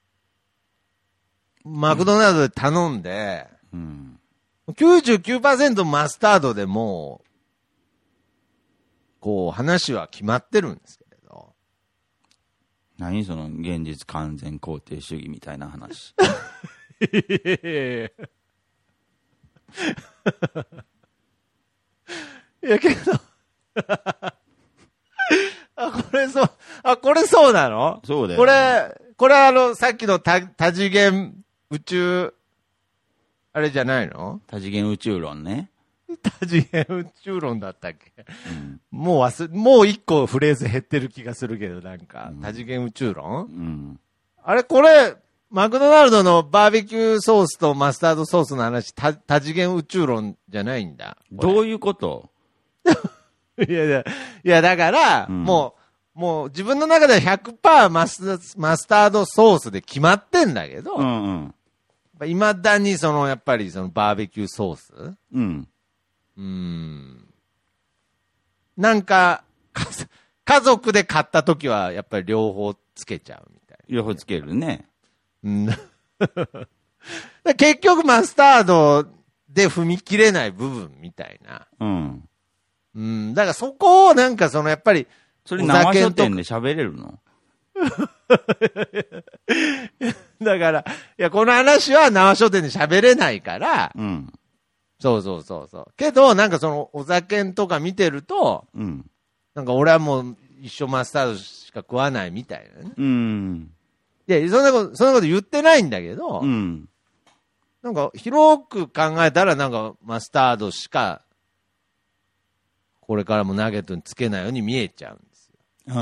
マクドナルドで頼んで、99% マスタードでもう、こう話は決まってるんですけれど。 何その現実完全肯定主義みたいな話。 いやけどこれそうなの？ そうだよ。 これさっきの多次元宇宙、あれじゃないの？ 多次元宇宙論ね。 多次元宇宙論だったっけ、もう一個フレーズ減ってる気がするけど、なんか、多次元宇宙論、あれ、これ、マクドナルドのバーベキューソースとマスタードソースの話、多次元宇宙論じゃないんだ。 どういうこと？ いや、だから、もう自分の中では 100% マスタードソースで決まってんだけど、未だにやっぱりバーベキューソース、なんか、家族で買った時はやっぱり両方つけちゃうみたいな。 両方つけるね。 結局マスタードで踏み切れない部分みたいな。だからそこをなんかやっぱり、 それ生書店で喋れるの？ だから、いや、この話は生書店で喋れないから、そう。けど、なんかお酒とか見てると、なんか俺はもう一生マスタードしか食わないみたいなね。いや、そんなこと言ってないんだけど、なんか広く考えたらなんかマスタードしか、これからもナゲットにつけないように見えちゃうんですよ。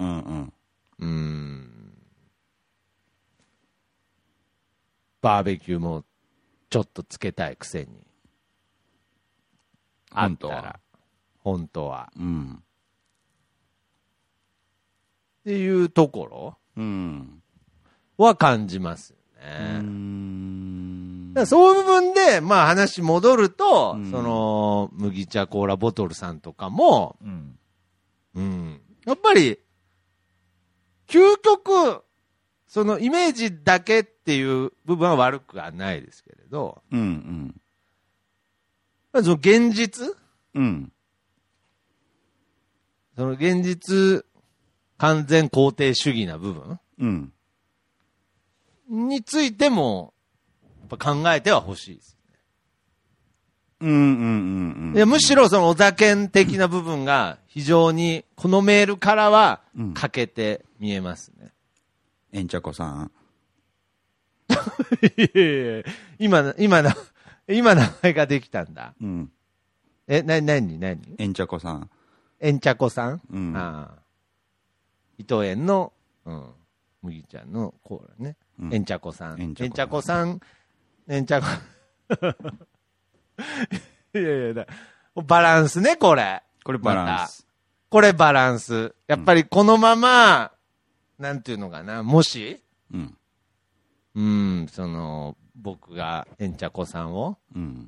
バーベキューもちょっとつけたいくせに。本当は。っていうところは感じますよね。だからそういう部分で、まあ話戻ると、麦茶コーラボトルさんとかも、やっぱり、究極、イメージだけっていう部分は悪くはないですけれど、現実、現実完全肯定主義な部分、についても、やっぱ考えてはほしいですね。いや、むしろお酒的な部分が非常にこのメールからは欠けて見えますね。 えんちゃこさん。 今名前ができたんだ。何えんちゃこさん。 えんちゃこさん、伊藤園の、麦茶のコーラね。えんちゃこさん。えんちゃこさん。いや、バランスね、これ。 これバランス。 これバランス。やっぱりこのまま、なんていうのかな、もし、僕がえんちゃこさんを、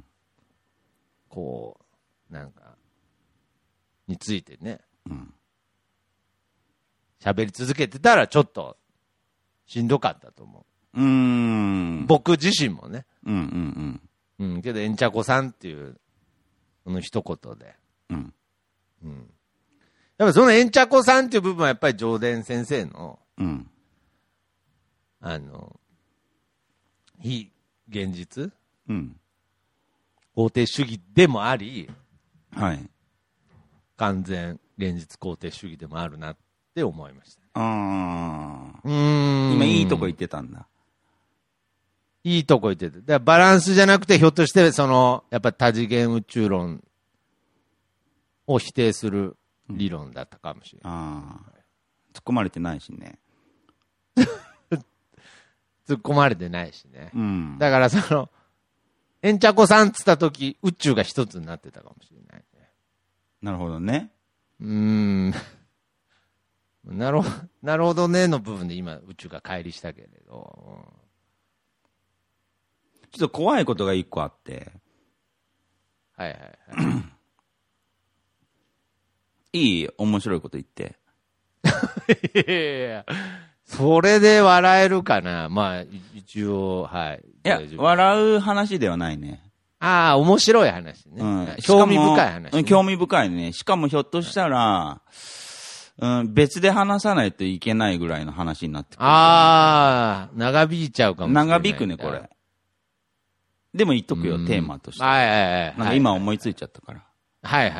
こう、なんか、についてね、喋り続けてたらちょっと、しんどかったと思う。僕自身もね。けど、えんちゃこさんっていう、この一言で。やっぱそのえんちゃこさんっていう部分はやっぱり上田先生の、非現実、肯定主義でもあり、完全現実肯定主義でもあるなって思いました。 今いいとこ言ってたんだ。 いいとこ言ってて。だからバランスじゃなくて、ひょっとして、やっぱ多次元宇宙論を否定する理論だったかもしれない。 突っ込まれてないしね。 突っ込まれてないしね。だからえんちゃこさんっつった時、宇宙が一つになってたかもしれない、ね。 なるほどね。 なるほどねの部分で今宇宙が乖離したけれど。 ちょっと怖いことが一個あって。いい面白いこと言って。 いやそれで笑えるかな。まあ、一応、 いや、笑う話ではないね。 面白い話ね。興味深い話、ね。 興味深いね。しかもひょっとしたら、別で話さないといけないぐらいの話になってくる。 長引いちゃうかもしれない。 長引くね、これ。でも言っとくよ、テーマとして。なんか今思いついちゃったから。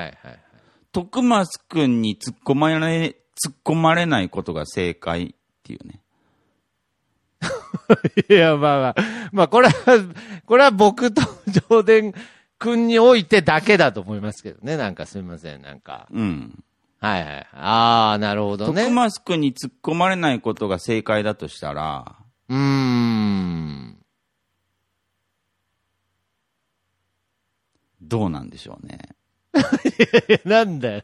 徳松くんに突っ込まれないことが正解っていうね。 いや、まあ、これは僕と上田くんにおいてだけだと思いますけどね。なんかすみません、なんか。 うん。 はいはい。ああ、なるほどね。 徳増くんに突っ込まれないことが正解だとしたら、どうなんでしょうね。 いやなんだよ、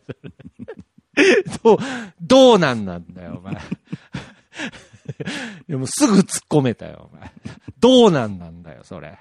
どうなんだよ、お前。でもすぐ突っ込めたよ、お前。どうなんだよ、それ。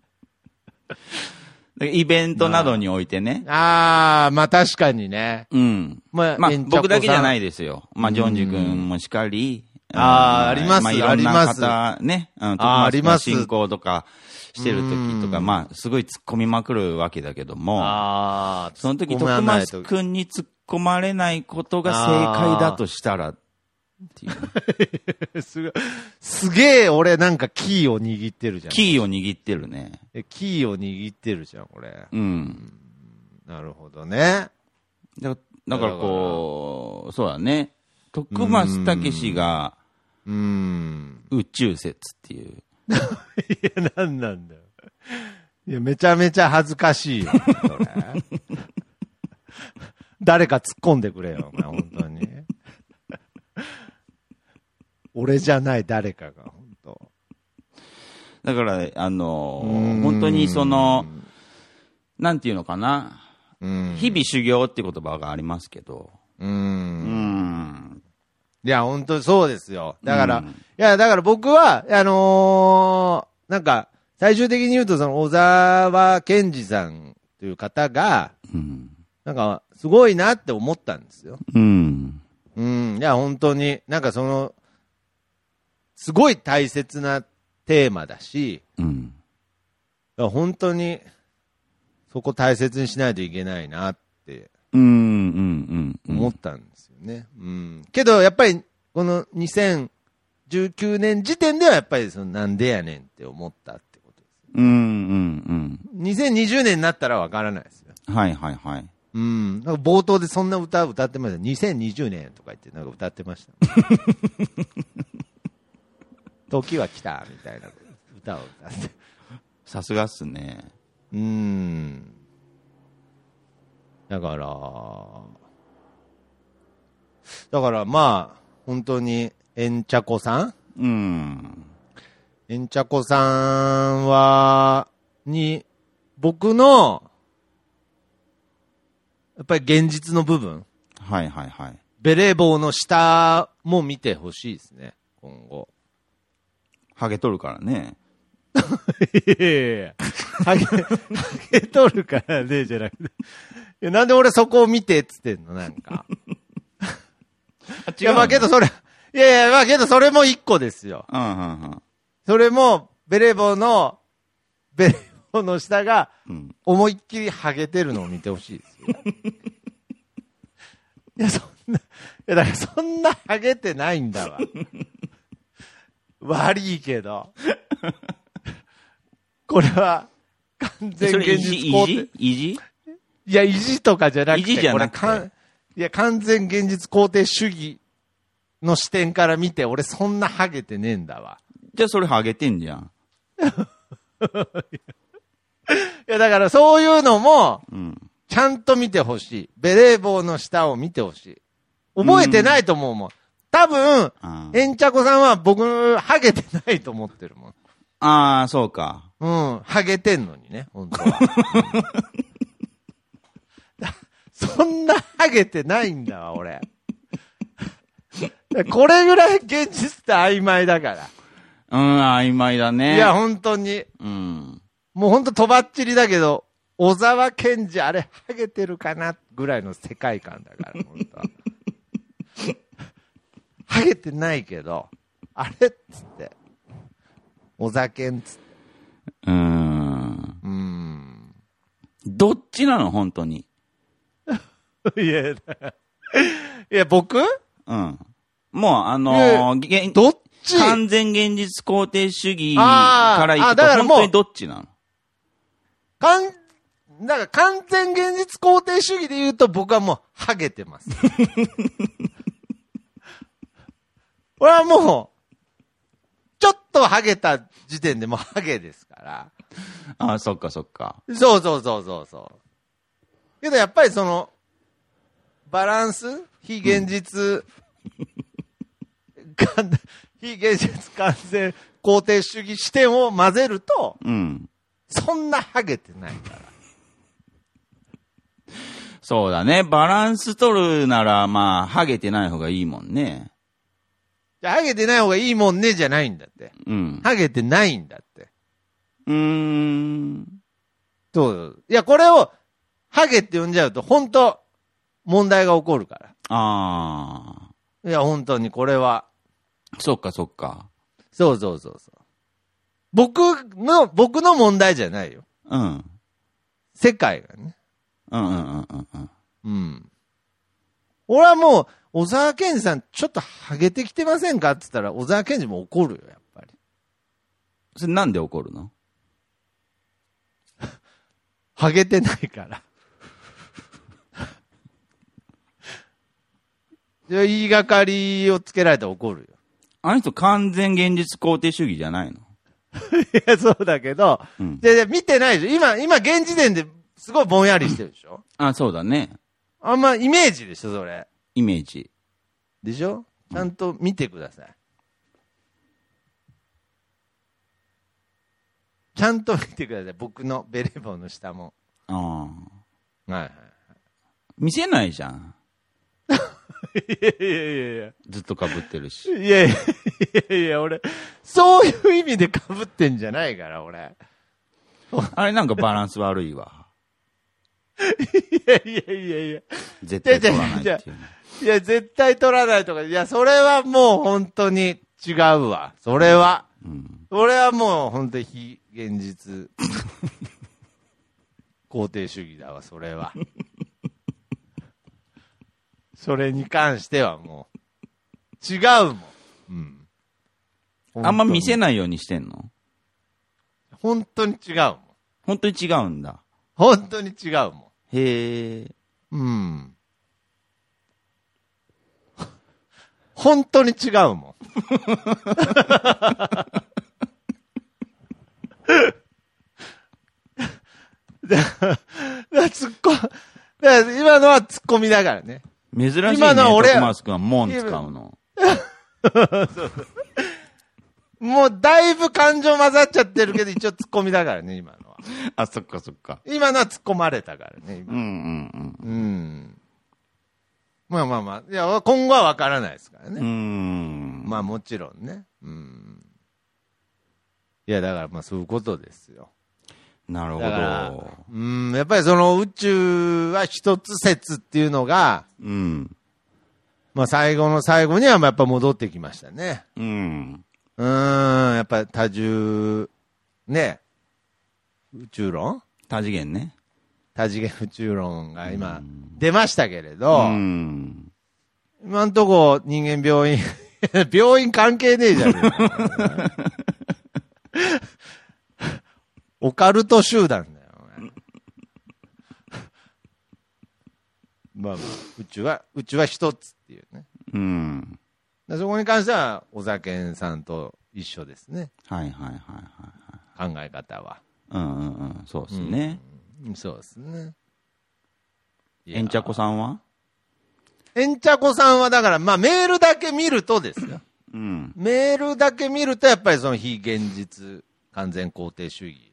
イベントなどにおいてね。 まあ確かにね。 うん。まあ僕だけじゃないですよ。まあジョンジ君もしかり。 あります、 まあいろんな方ね。 あります。 進行とかしてる時とか、まあすごい突っ込みまくるわけだけども。その時徳増君に突っ込まれないことが正解だとしたら。っていうすげえ俺なんかキーを握ってるじゃん。 キーを握ってるね。 キーを握ってるじゃん、これ。なるほどね。 だからこう、そうだね。徳増武史が、宇宙説っていう。 いや、なんだよ。いや、めちゃめちゃ恥ずかしいよ、それ。誰か突っ込んでくれよ、お前、本当に。俺じゃない誰かが、本当。 だから、本当にその、なんていうのかな。日々修行って言葉がありますけど。 いや、本当にそうですよ。だから、だから僕は、なんか、最終的に言うと、その、小沢健二さんという方が、なんか、すごいなって思ったんですよ。いや、本当に、なんかその、すごい大切なテーマだし、本当にそこ大切にしないといけないなって思ったんですよね。けどやっぱりこの2019年時点ではやっぱりそのなんでやねんって思ったってことです。2020年になったらわからないですよ。 はいはいはい。 なんか冒頭でそんな歌を歌ってました。2020年とか言ってなんか歌ってました。時は来たみたいな歌を歌って。 さすがっすね。 だからまあ、本当に、エンチャコさんエンチャコさんは、僕の、やっぱり現実の部分。 はいはいはい。 ベレー帽の下も見てほしいですね、今後。 ハゲとるからね。 いやハゲとるからね、じゃなくて。いや、なんで俺そこを見てっつってんの、なんか。いや、まあけどそれ、まあけどそれも一個ですよ。それも、ベレー帽の下が、思いっきりハゲてるのを見てほしいですよ。いや、だからそんなハゲてないんだわ。悪いけど。これは、完全現実肯定。 意地いや、意地とかじゃなくて、 意地じゃなくていや、完全現実肯定主義の視点から見て、俺そんなハゲてねえんだわ。 じゃあそれハゲてんじゃん。 いや、だからそういうのも、ちゃんと見てほしい。ベレー帽の下を見てほしい。覚えてないと思うもん。多分、エンチャコさんは僕、ハゲてないと思ってるもん。 ああ、そうか。 ハゲてんのにね、本当は。そんなハゲてないんだわ、俺。これぐらい現実って曖昧だから。 曖昧だね。 いや、本当に。もう本当とばっちりだけど、小沢健二あれハゲてるかなぐらいの世界観だから、本当は。ハゲてないけど、あれっつって。お酒んつって。 どっちなの本当に。 いや、僕もうどっち完全現実肯定主義から言うと本当にどっちなのなんか完全現実肯定主義で言うと僕はもうハゲてます。これはもう、 ちょっとハゲた時点でもうハゲですから。 ああ、そっかそっか。 そう。けどやっぱりその、バランス非現実、非現実完全肯定主義視点を混ぜると、そんなハゲてないから。 そうだね。バランス取るなら、まあ、ハゲてない方がいいもんね。 ハゲてない方がいいもんねじゃないんだって。ハゲてないんだって。そう。いや、これを、ハゲって呼んじゃうと、本当問題が起こるから。 ああ。 いや、本当にこれは。 そっかそっか。 そう。僕の問題じゃないよ。世界がね。俺はもう、小沢健二さん、ちょっとハゲてきてませんかって言ったら、小沢健二も怒るよ、やっぱり。 それなんで怒るの？ ハゲてないから。言いがかりをつけられたら怒るよ。 あの人完全現実肯定主義じゃないの？ いや、そうだけど、見てないでしょ。今現時点ですごいぼんやりしてるでしょ。 あ、そうだね。 あんまイメージでしょ、それ。 イメージ。 でしょ？ちゃんと見てください。ちゃんと見てください。僕のベレー帽の下も。はい。 見せないじゃん。 いや。 ずっと被ってるし。 いや、俺、そういう意味で被ってんじゃないから、俺。 あれなんかバランス悪いわ。 いや。 絶対取らないっていう。 いや、絶対取らないとか。いや、それはもう本当に違うわ。それは。それはもう本当に非現実。肯定主義だわ、それは。それに関してはもう、違うもん。 あんま見せないようにしてんの？ 本当に違うもん。 本当に違うんだ。 本当に違うもん。 へえ。 本当に違うもん。今のはツッコミだからね。 珍しいね。今のは俺、トマス君はもん使うの。 もうだいぶ感情混ざっちゃってるけど、一応ツッコミだからね、今のは。 あ、そっか。 今のは突っ込まれたからね、今。まあ。いや、今後は分からないですからね。まあもちろんね。いや、だからまあそういうことですよ。 なるほど。 やっぱりその宇宙は一つ説っていうのが、まあ最後の最後にはやっぱ戻ってきましたね。やっぱり多重、ね、宇宙論？ 多次元ね。 多次元宇宙論が今出ましたけれど、今んとこ人間病院、病院関係ねえじゃん。オカルト集団だよ。まあ、宇宙は一つっていうね。そこに関しては、小沢健さんと一緒ですね。 はい。 考え方は。 そうですね。 そうですね。 エンチャコさんは？ エンチャコさんはだから、まあメールだけ見るとですよ。メールだけ見ると、やっぱりその非現実完全肯定主義。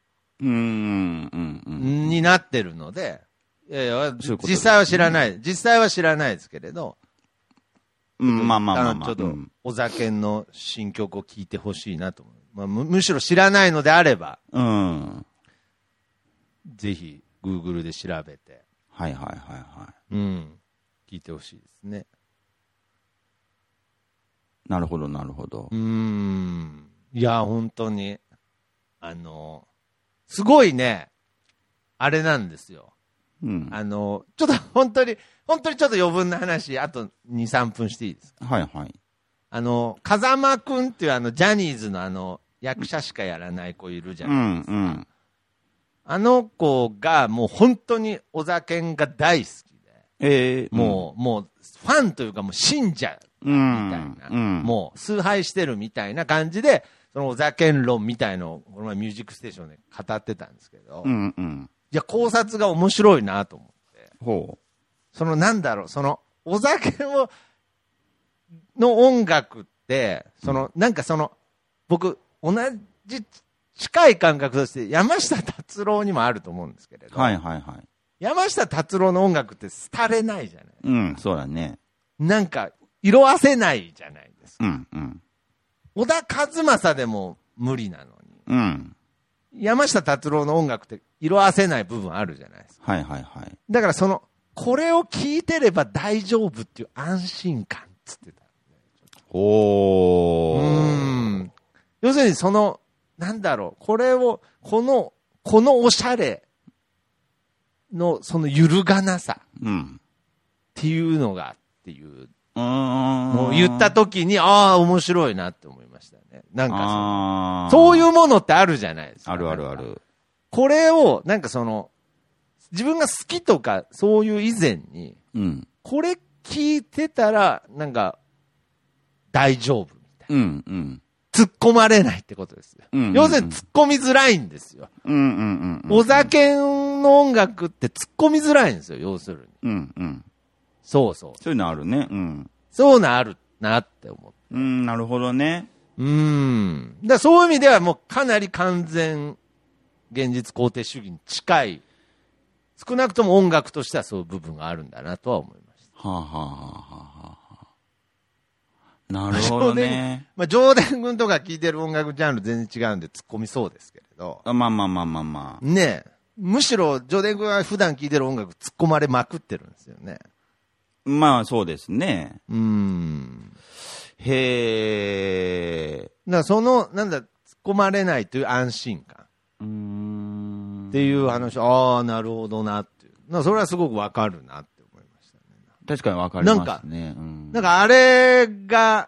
になってるので、いや実際は知らないですけれど、 まあ。 ちょっと、小沢健の新曲を聴いてほしいなと思う。むしろ知らないのであれば、ぜひ、Google で調べて。 はい。 聞いてほしいですね。 なるほど。 いや、本当に、すごいね、あれなんですよ。ちょっと本当にちょっと余分な話、あと2、3分していいですか？ はい。 風間くんっていうジャニーズの役者しかやらない子いるじゃないですか。あの子がもう本当に小沢健が大好きで、もうファンというかもう信者みたいな、もう崇拝してるみたいな感じで、そのお酒論みたいのをこの前ミュージックステーションで語ってたんですけど、いや考察が面白いなと思って、そのなんだろう、そのお酒の音楽って、そのなんかその僕同じ近い感覚として山下達郎にもあると思うんですけれど、山下達郎の音楽って廃れないじゃない。 そうだね。 なんか色あせないじゃないですか。小田和正でも無理なのに、山下達郎の音楽って色あせない部分あるじゃないですか。だからそのこれを聞いてれば大丈夫っていう安心感っつってた。要するにそのなんだろう、これをこのおしゃれのその揺るがなさっていうのがっていう。もう言った時に、ああ、面白いなって思いましたね。なんかそういうものってあるじゃないですか。 あるあるある。 これを、なんかその、自分が好きとか、そういう以前に、これ聞いてたら、なんか、大丈夫みたいな。突っ込まれないってことですよ。要するに突っ込みづらいんですよ。お酒の音楽って突っ込みづらいんですよ、要するに。そうそう。 そういうのあるね。 そういうのあるなって思って。 なるほどね。 だそういう意味ではもうかなり完全現実肯定主義に近い、少なくとも音楽としてはそういう部分があるんだなとは思いました。 なるほどね。 上田君とか聴いてる音楽ジャンル全然違うんで突っ込みそうですけれど。ねえ。むしろ上田君は普段聴いてる音楽突っ込まれまくってるんですよね。 まあそうですね。 へえ。だからその、なんだ、突っ込まれないという安心感。っていう話、ああ、なるほどなっていう。それはすごくわかるなって思いましたね。 確かにわかりますね。 なんかあれが、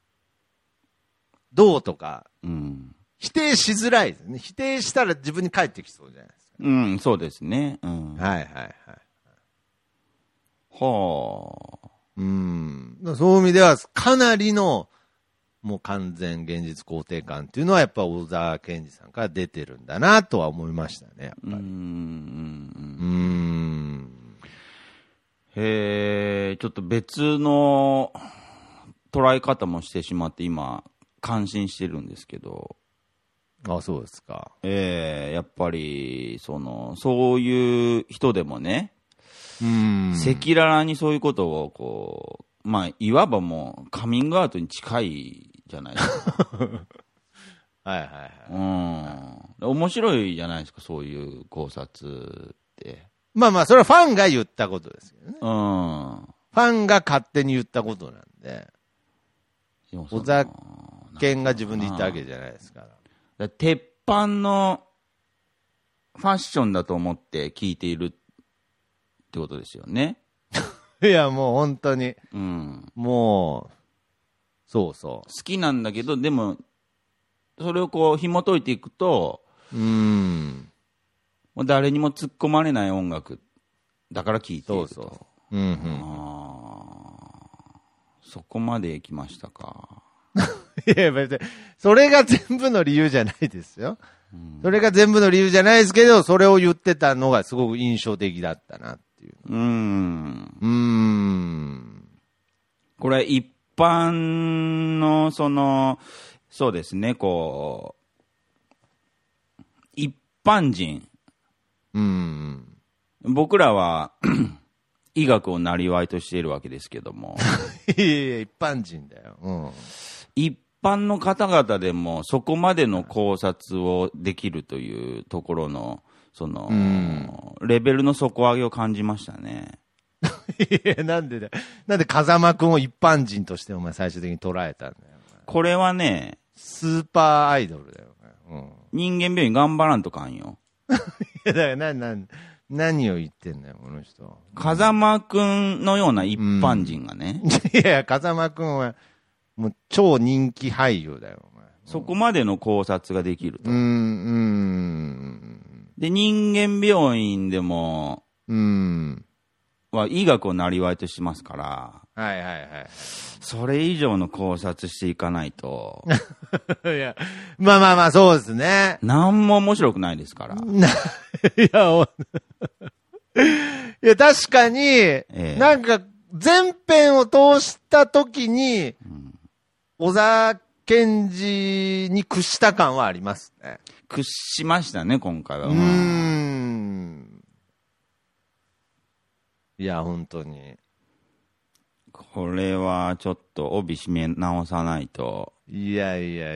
どうとか、否定しづらいですね。否定したら自分に返ってきそうじゃないですか。 そうですね。 そういう意味では、かなりの、もう完全現実肯定感っていうのは、やっぱ小沢健二さんから出てるんだなとは思いましたね、やっぱり。 ちょっと別の捉え方もしてしまって、今、感心してるんですけど。 あ、そうですか。 やっぱり、そういう人でもね、赤裸々にそういうことをこう、まあ、いわばもうカミングアウトに近いじゃないですか。面白いじゃないですか、そういう考察って。 まあまあ、それはファンが言ったことですけどね。ファンが勝手に言ったことなんで。小沢健が自分で言ったわけじゃないですから。 鉄板のファッションだと思って聞いているってことですよね。 いや、もう本当に。もう、そうそう。 好きなんだけど、でも、それをこう紐解いていくと、もう誰にも突っ込まれない音楽だから聴いていると。そこまで来ましたか。 いや、別に、それが全部の理由じゃないですよ。それが全部の理由じゃないですけど、それを言ってたのがすごく印象的だったなっていう。 これ一般の、そうですね、こう、一般人。僕らは医学を生りとしているわけですけども。 いやいや、一般人だよ。 一般の方々でもそこまでの考察をできるというところの、レベルの底上げを感じましたね。 いや、なんで風間くんを一般人としてお前最終的に捉えたんだよ。 これはね、 スーパーアイドルだよ。 人間病院頑張らんとかんよ。 いや、だから何を言ってんだよ、この人。 風間くんのような一般人がね。 いや、風間くんは、もう超人気俳優だよ、お前。 そこまでの考察ができると。で、人間病院でも、医学を生りとしますから、 はいはいはい。 それ以上の考察していかないと。 いや、まあまあまあ、そうですね。 なんも面白くないですから。 いや、確かに、なんか、前編を通したときに、小沢健二に屈した感はありますね。 屈しましたね、今回は。 いや、本当に。 これはちょっと帯締め直さないと。 いや。 いかん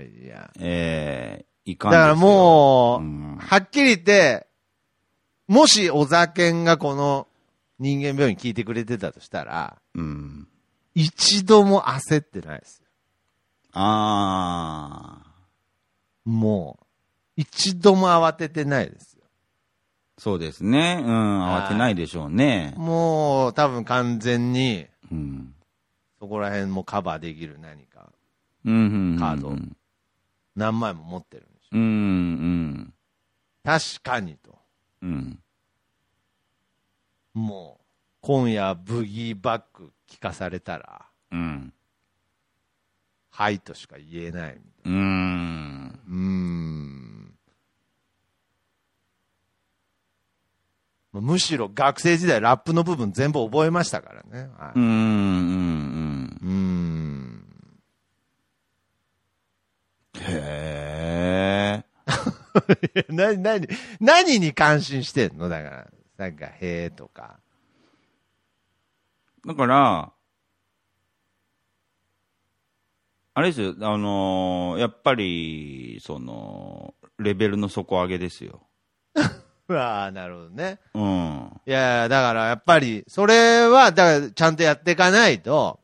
ですよ。 だからもう、はっきり言って、もし小沢健がこの人間病院聞いてくれてたとしたら、一度も焦ってないですよ。もう、一度も慌ててないですよ。 そうですね。慌てないでしょうね。 もう、多分完全に、そこら辺もカバーできる何か、カード、何枚も持ってるんでしょ。確かにと。もう、今夜ブギーバック聞かされたら、はいとしか言えないみたいな。むしろ学生時代ラップの部分全部覚えましたからね。 へー。何に感心してんのだから、なんか、へーとか。 だから、あれですよ、やっぱり、レベルの底上げですよ。 ああ、なるほどね。いや、だからやっぱり、それは、だからちゃんとやっていかないと、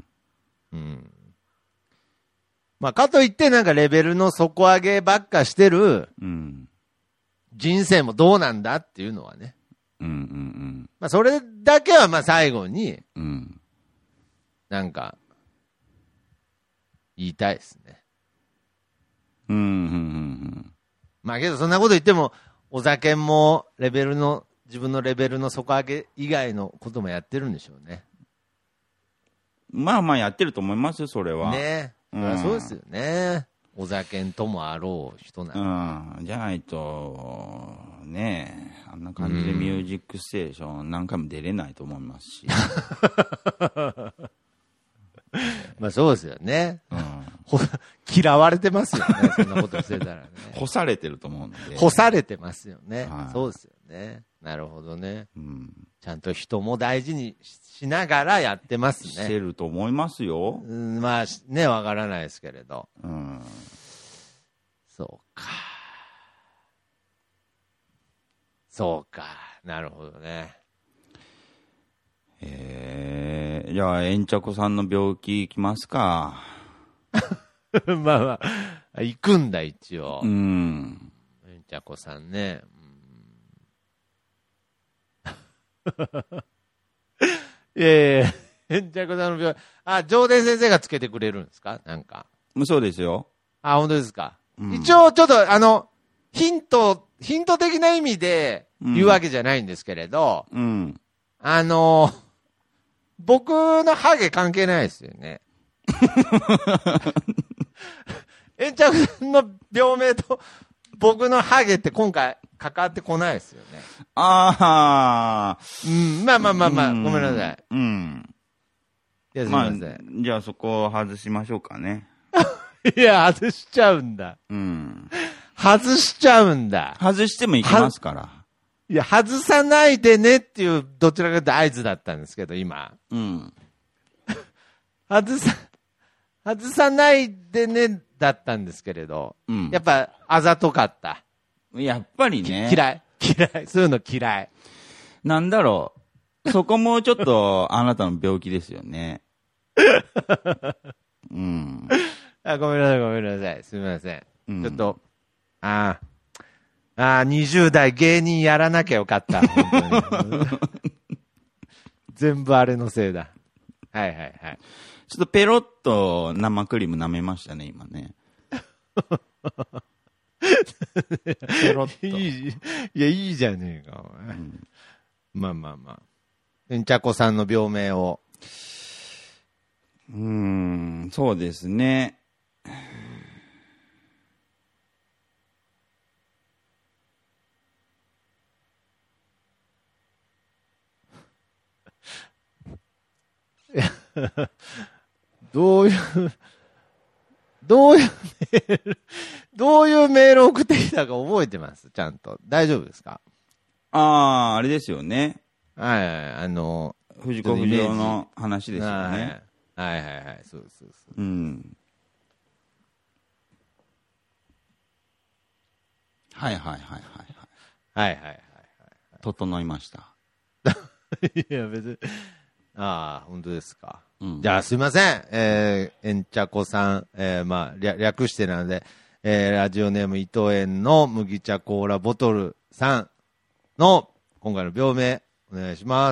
まあ、かといってなんかレベルの底上げばっかしてる、人生もどうなんだっていうのはね。まあ、それだけはまあ最後に、なんか、言いたいですね。まあけどそんなこと言っても、お酒も自分のレベルの底上げ以外のこともやってるんでしょうね。 まあまあやってると思いますよ、それは。 ね。そりゃそうですよね。お酒ともあろう人なんで。じゃないと、ねあんな感じでミュージックステーション何回も出れないと思いますし。 まあそうですよね。嫌われてますよね。そんなことしてたらね。 干されてると思うんで。 干されてますよね。そうですよね。なるほどね。ちゃんと人も大事にしながらやってますね。 してると思いますよ。 まあね、わからないですけれど。そうか。そうか。なるほどね。 じゃあ、エンチャコさんの病気行きますか。 まあまあ、行くんだ、一応。エンチャコさんね。いや、エンチャコさんの病気、上田先生がつけてくれるんですかなんか。 そうですよ。 本当ですか。一応、ちょっと、ヒント的な意味で言うわけじゃないんですけれど、僕のハゲ関係ないですよね。エンチャコさんの病名と僕のハゲって今回関わってこないですよね。まあ、ごめんなさい。いや、すみません。 じゃあそこを外しましょうかね。 いや、外しちゃうんだ。外しちゃうんだ。 外してもいきますから。 いや、外さないでねっていう、どちらかというと合図だったんですけど、今。外さないでね、だったんですけれど。やっぱ、あざとかった。 やっぱりね。 嫌い。そういうの嫌い。 なんだろう。そこもちょっと、あなたの病気ですよね。 ごめんなさい。すみません。ちょっと、20代芸人やらなきゃよかった。本当に全部あれのせいだ。はい。 ちょっとペロッと生クリーム舐めましたね、今ね。ペロッと。 いいじゃねえか、お前。まあ。エンチャコさんの病名を。 そうですね。 どういうメールを送ってきたか覚えてます？ちゃんと。大丈夫ですか？ あれですよね。 はい、 藤子不二雄の話ですよね。 はい、そう。 はい。整いました。 いや、別に。本当ですか。じゃあ、すいません。えんちゃこさん、略してなので、ラジオネーム伊藤園の麦茶コーラボトルさんの、今回の病名、お願いします。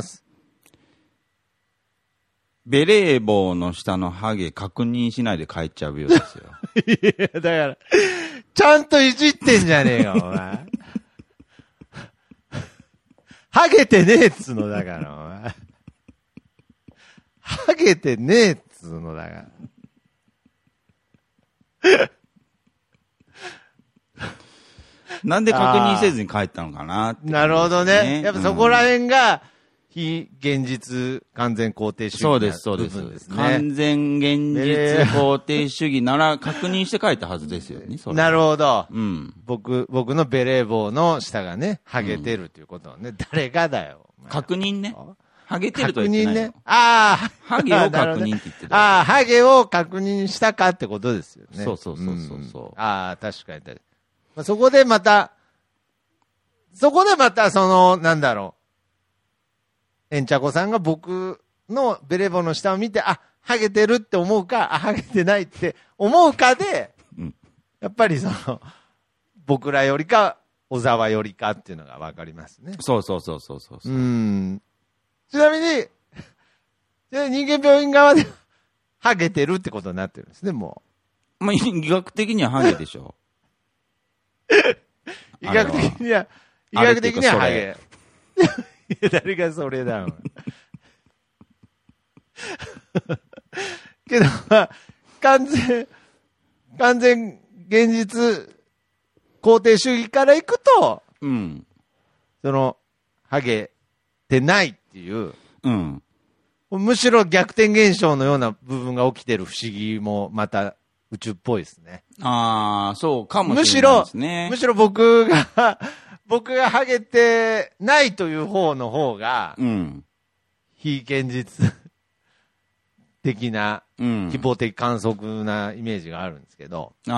ベレー帽の下のハゲ確認しないで帰っちゃう病ですよ。 いや、だから、ちゃんといじってんじゃねえよ、お前。ハゲてねえっつうのだから、お前。ハゲてねえっつうのだから。 なんで確認せずに帰ったのかなって、ね。 なるほどね。やっぱそこら辺が、非現実完全肯定主義な部分ですね。 完全現実肯定主義なら確認して書いたはずですよね。 なるほど。僕のベレー帽の下がね、ハゲてるっていうことはね、誰がだよ。 確認ね。ハゲてるとは言ってないの。 ハゲを確認って言ってた。 ハゲを確認したかってことですよね。 そう。 確かに。そこでまた、なんだろう。えんちゃこさんが僕のベレー帽の下を見て、ハゲてるって思うか、ハゲてないって思うかで、やっぱり僕らよりか、小沢よりかっていうのがわかりますね。 そう。 ちなみに、人間病院側で、ハゲてるってことになってるんですね、もう。医学的にはハゲでしょ。 医学的にはハゲ。誰がそれだけど、完全現実肯定主義からいくと、ハゲてないっていう、むしろ逆転現象のような部分が起きてる不思議もまた宇宙っぽいですね。 そうかもしれないですね。 むしろ僕がハゲてないという方のが、非現実的な、希望的観測なイメージがあるんですけど。 はい。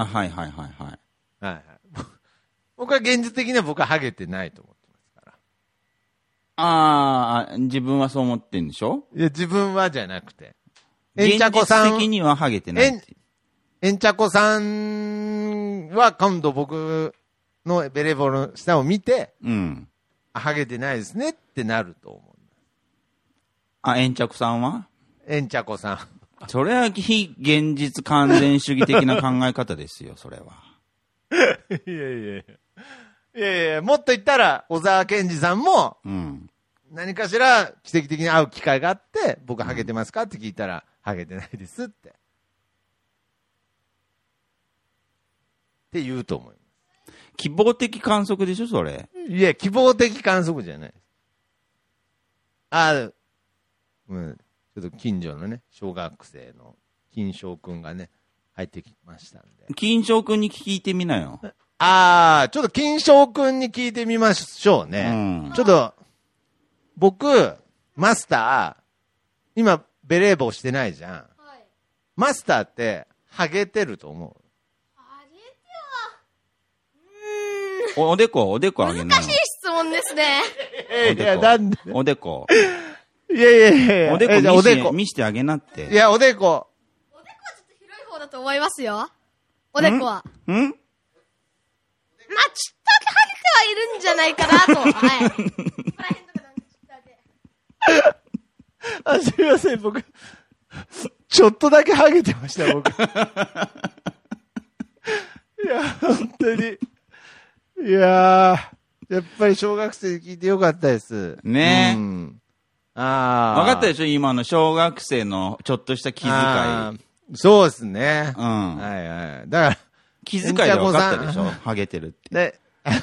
僕は現実的には僕はハゲてないと思ってますから。自分はそう思ってんでしょ？ いや、自分はじゃなくて。 現実的にはハゲてない。 えんちゃこさんは今度僕のベレー帽の下を見て、ハゲてないですねってなると思う。 えんちゃこさんは？ えんちゃこさん。 それは非現実完全主義的な考え方ですよ、それは。 いや、もっと言ったら、小沢健二さんも、何かしら奇跡的に会う機会があって、僕ハゲてますかって聞いたら、ハゲてないですって。って言うと思います。 希望的観測でしょ、それ。 いや、希望的観測じゃない。ちょっと近所のね、小学生の金正くんがね、入ってきましたんで。 金正くんに聞いてみなよ。 ちょっと金正くんに聞いてみましょうね。ちょっと、僕、マスター、今、ベレー帽してないじゃん。マスターって、ハゲてると思う？ おでこあげな。 難しい質問ですね。 なんでおでこ。 いや。 おでこ見してあげなって。 いや、おでこ。 おでこはちょっと広い方だと思いますよ。おでこは。まあ、ちょっとだけハゲてはいるんじゃないかなと。はい。ここら辺とかなんかちょっとだけ。 すいません、僕。ちょっとだけハゲてました、僕。いや、本当に。やっぱり小学生で聞いてよかったです。 ね分かったでしょ今の小学生のちょっとした気遣い。 そうですね。 うん。 はいはい。だから、 気遣いで分かったでしょハゲてるって。で、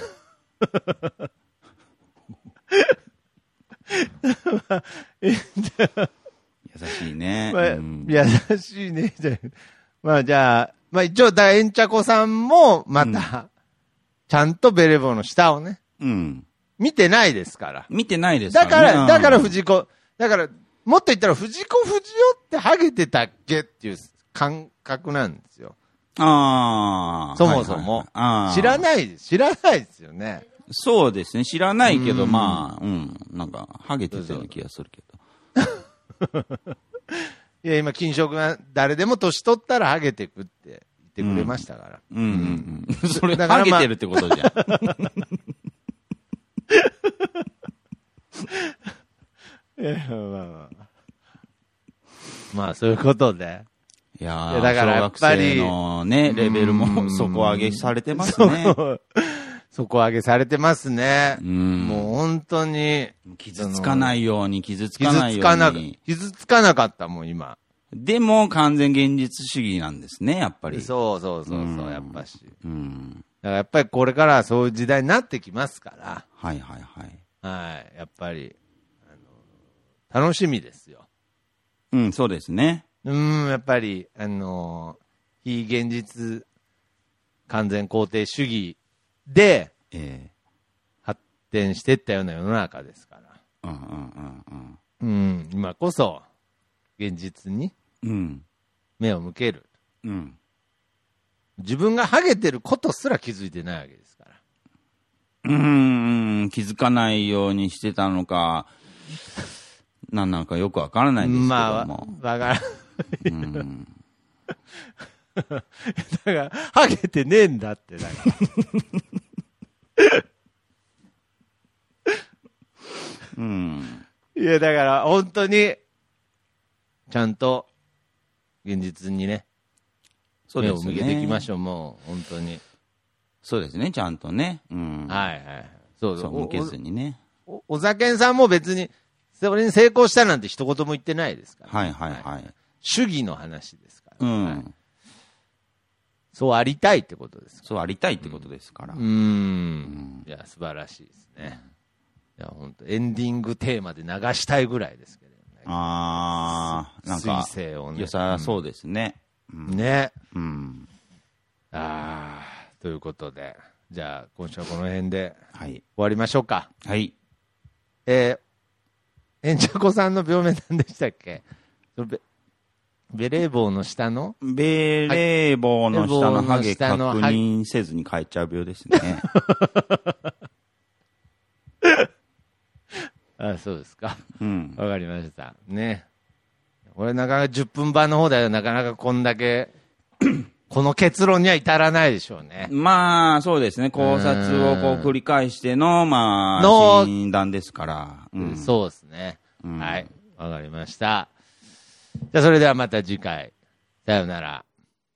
優しいね。 優しいね。まあじゃあ、まあ一応、エンチャコさんも、また、ちゃんとベレボーの下をね。 うん。 見てないですから。 見てないですから、 ね。だから藤子、もっと言ったら藤子不二雄ってハゲてたっけっていう感覚なんですよ。 ああ。 そもそも。知らないですよね。 そうですね。知らないけど、まあ、なんか、ハゲてたような気がするけど。 いや、今、金色が誰でも年取ったらハゲてくって言ってくれましたから。 それ、ハゲてるってことじゃん。 まあ、そういうことで。 いやー、だからやっぱり、小学生のね、レベルも底上げされてますね。 底上げされてますね。もう本当に。 傷つかないように。傷つかなかったもん、今。 でも、完全現実主義なんですね、やっぱり。 そう、やっぱし。だからやっぱりこれからはそういう時代になってきますから。 はい。 はい、やっぱり、楽しみですよ。 そうですね。 やっぱり、非現実完全肯定主義で、発展していったような世の中ですから。今こそ、現実に、目を向ける。自分がハゲてることすら気づいてないわけですから。 気づかないようにしてたのか、なんなのかよくわからないですけども。まあ、 わからだから、ハゲてねえんだって、だから。いや、だから、本当に、ちゃんと、現実にね、目を向けていきましょう、もう、本当に。 そうですね、ちゃんとね。 はい。そう、 向けずにね。 お酒さんも別に、それに成功したなんて一言も言ってないですから、 ね。はい。 主義の話ですから、そうありたいってことです。 そうありたいってことですから。 いや、素晴らしいですね。いや、本当エンディングテーマで流したいぐらいですけどね。 なんか、 水星をね。 良さそうですね。 ね。ということで、じゃあ、今週はこの辺で、終わりましょうか。 はい。 エンチャコさんの病名なんでしたっけ？ベレー帽の下のベレー帽の下のハゲ確認せずに変えちゃう病ですね。 そうですか。わかりました。ね。俺なかなか10分版の方ではなかなかこんだけ、この結論には至らないでしょうね。 まあ、そうですね。考察をこう繰り返しての、診断ですから。 そうですね。はい。わかりました。じゃあ、それではまた次回。さよなら。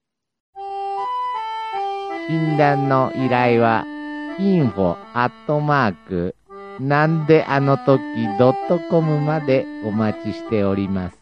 診断の依頼は、info@ なんであの時.com までお待ちしております。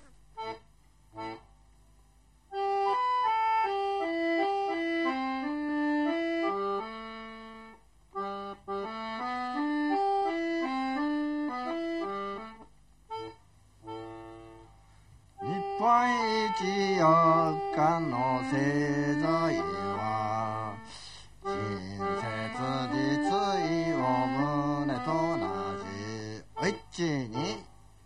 日4日の製材は親切実意を胸となじおいちに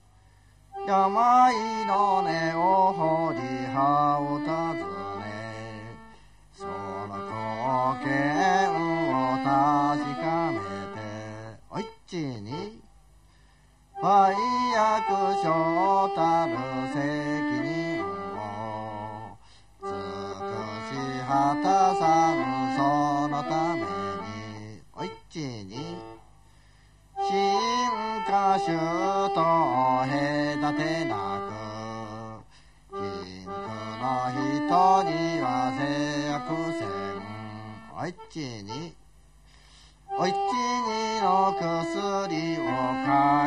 病の根を掘り葉を尋ねその貢献を確かめておいちに売約所たる責任を尽くし果たさぬそのためにおいちに進化種と隔てなく貧苦の人には制約せんおいちにおいちにの薬をか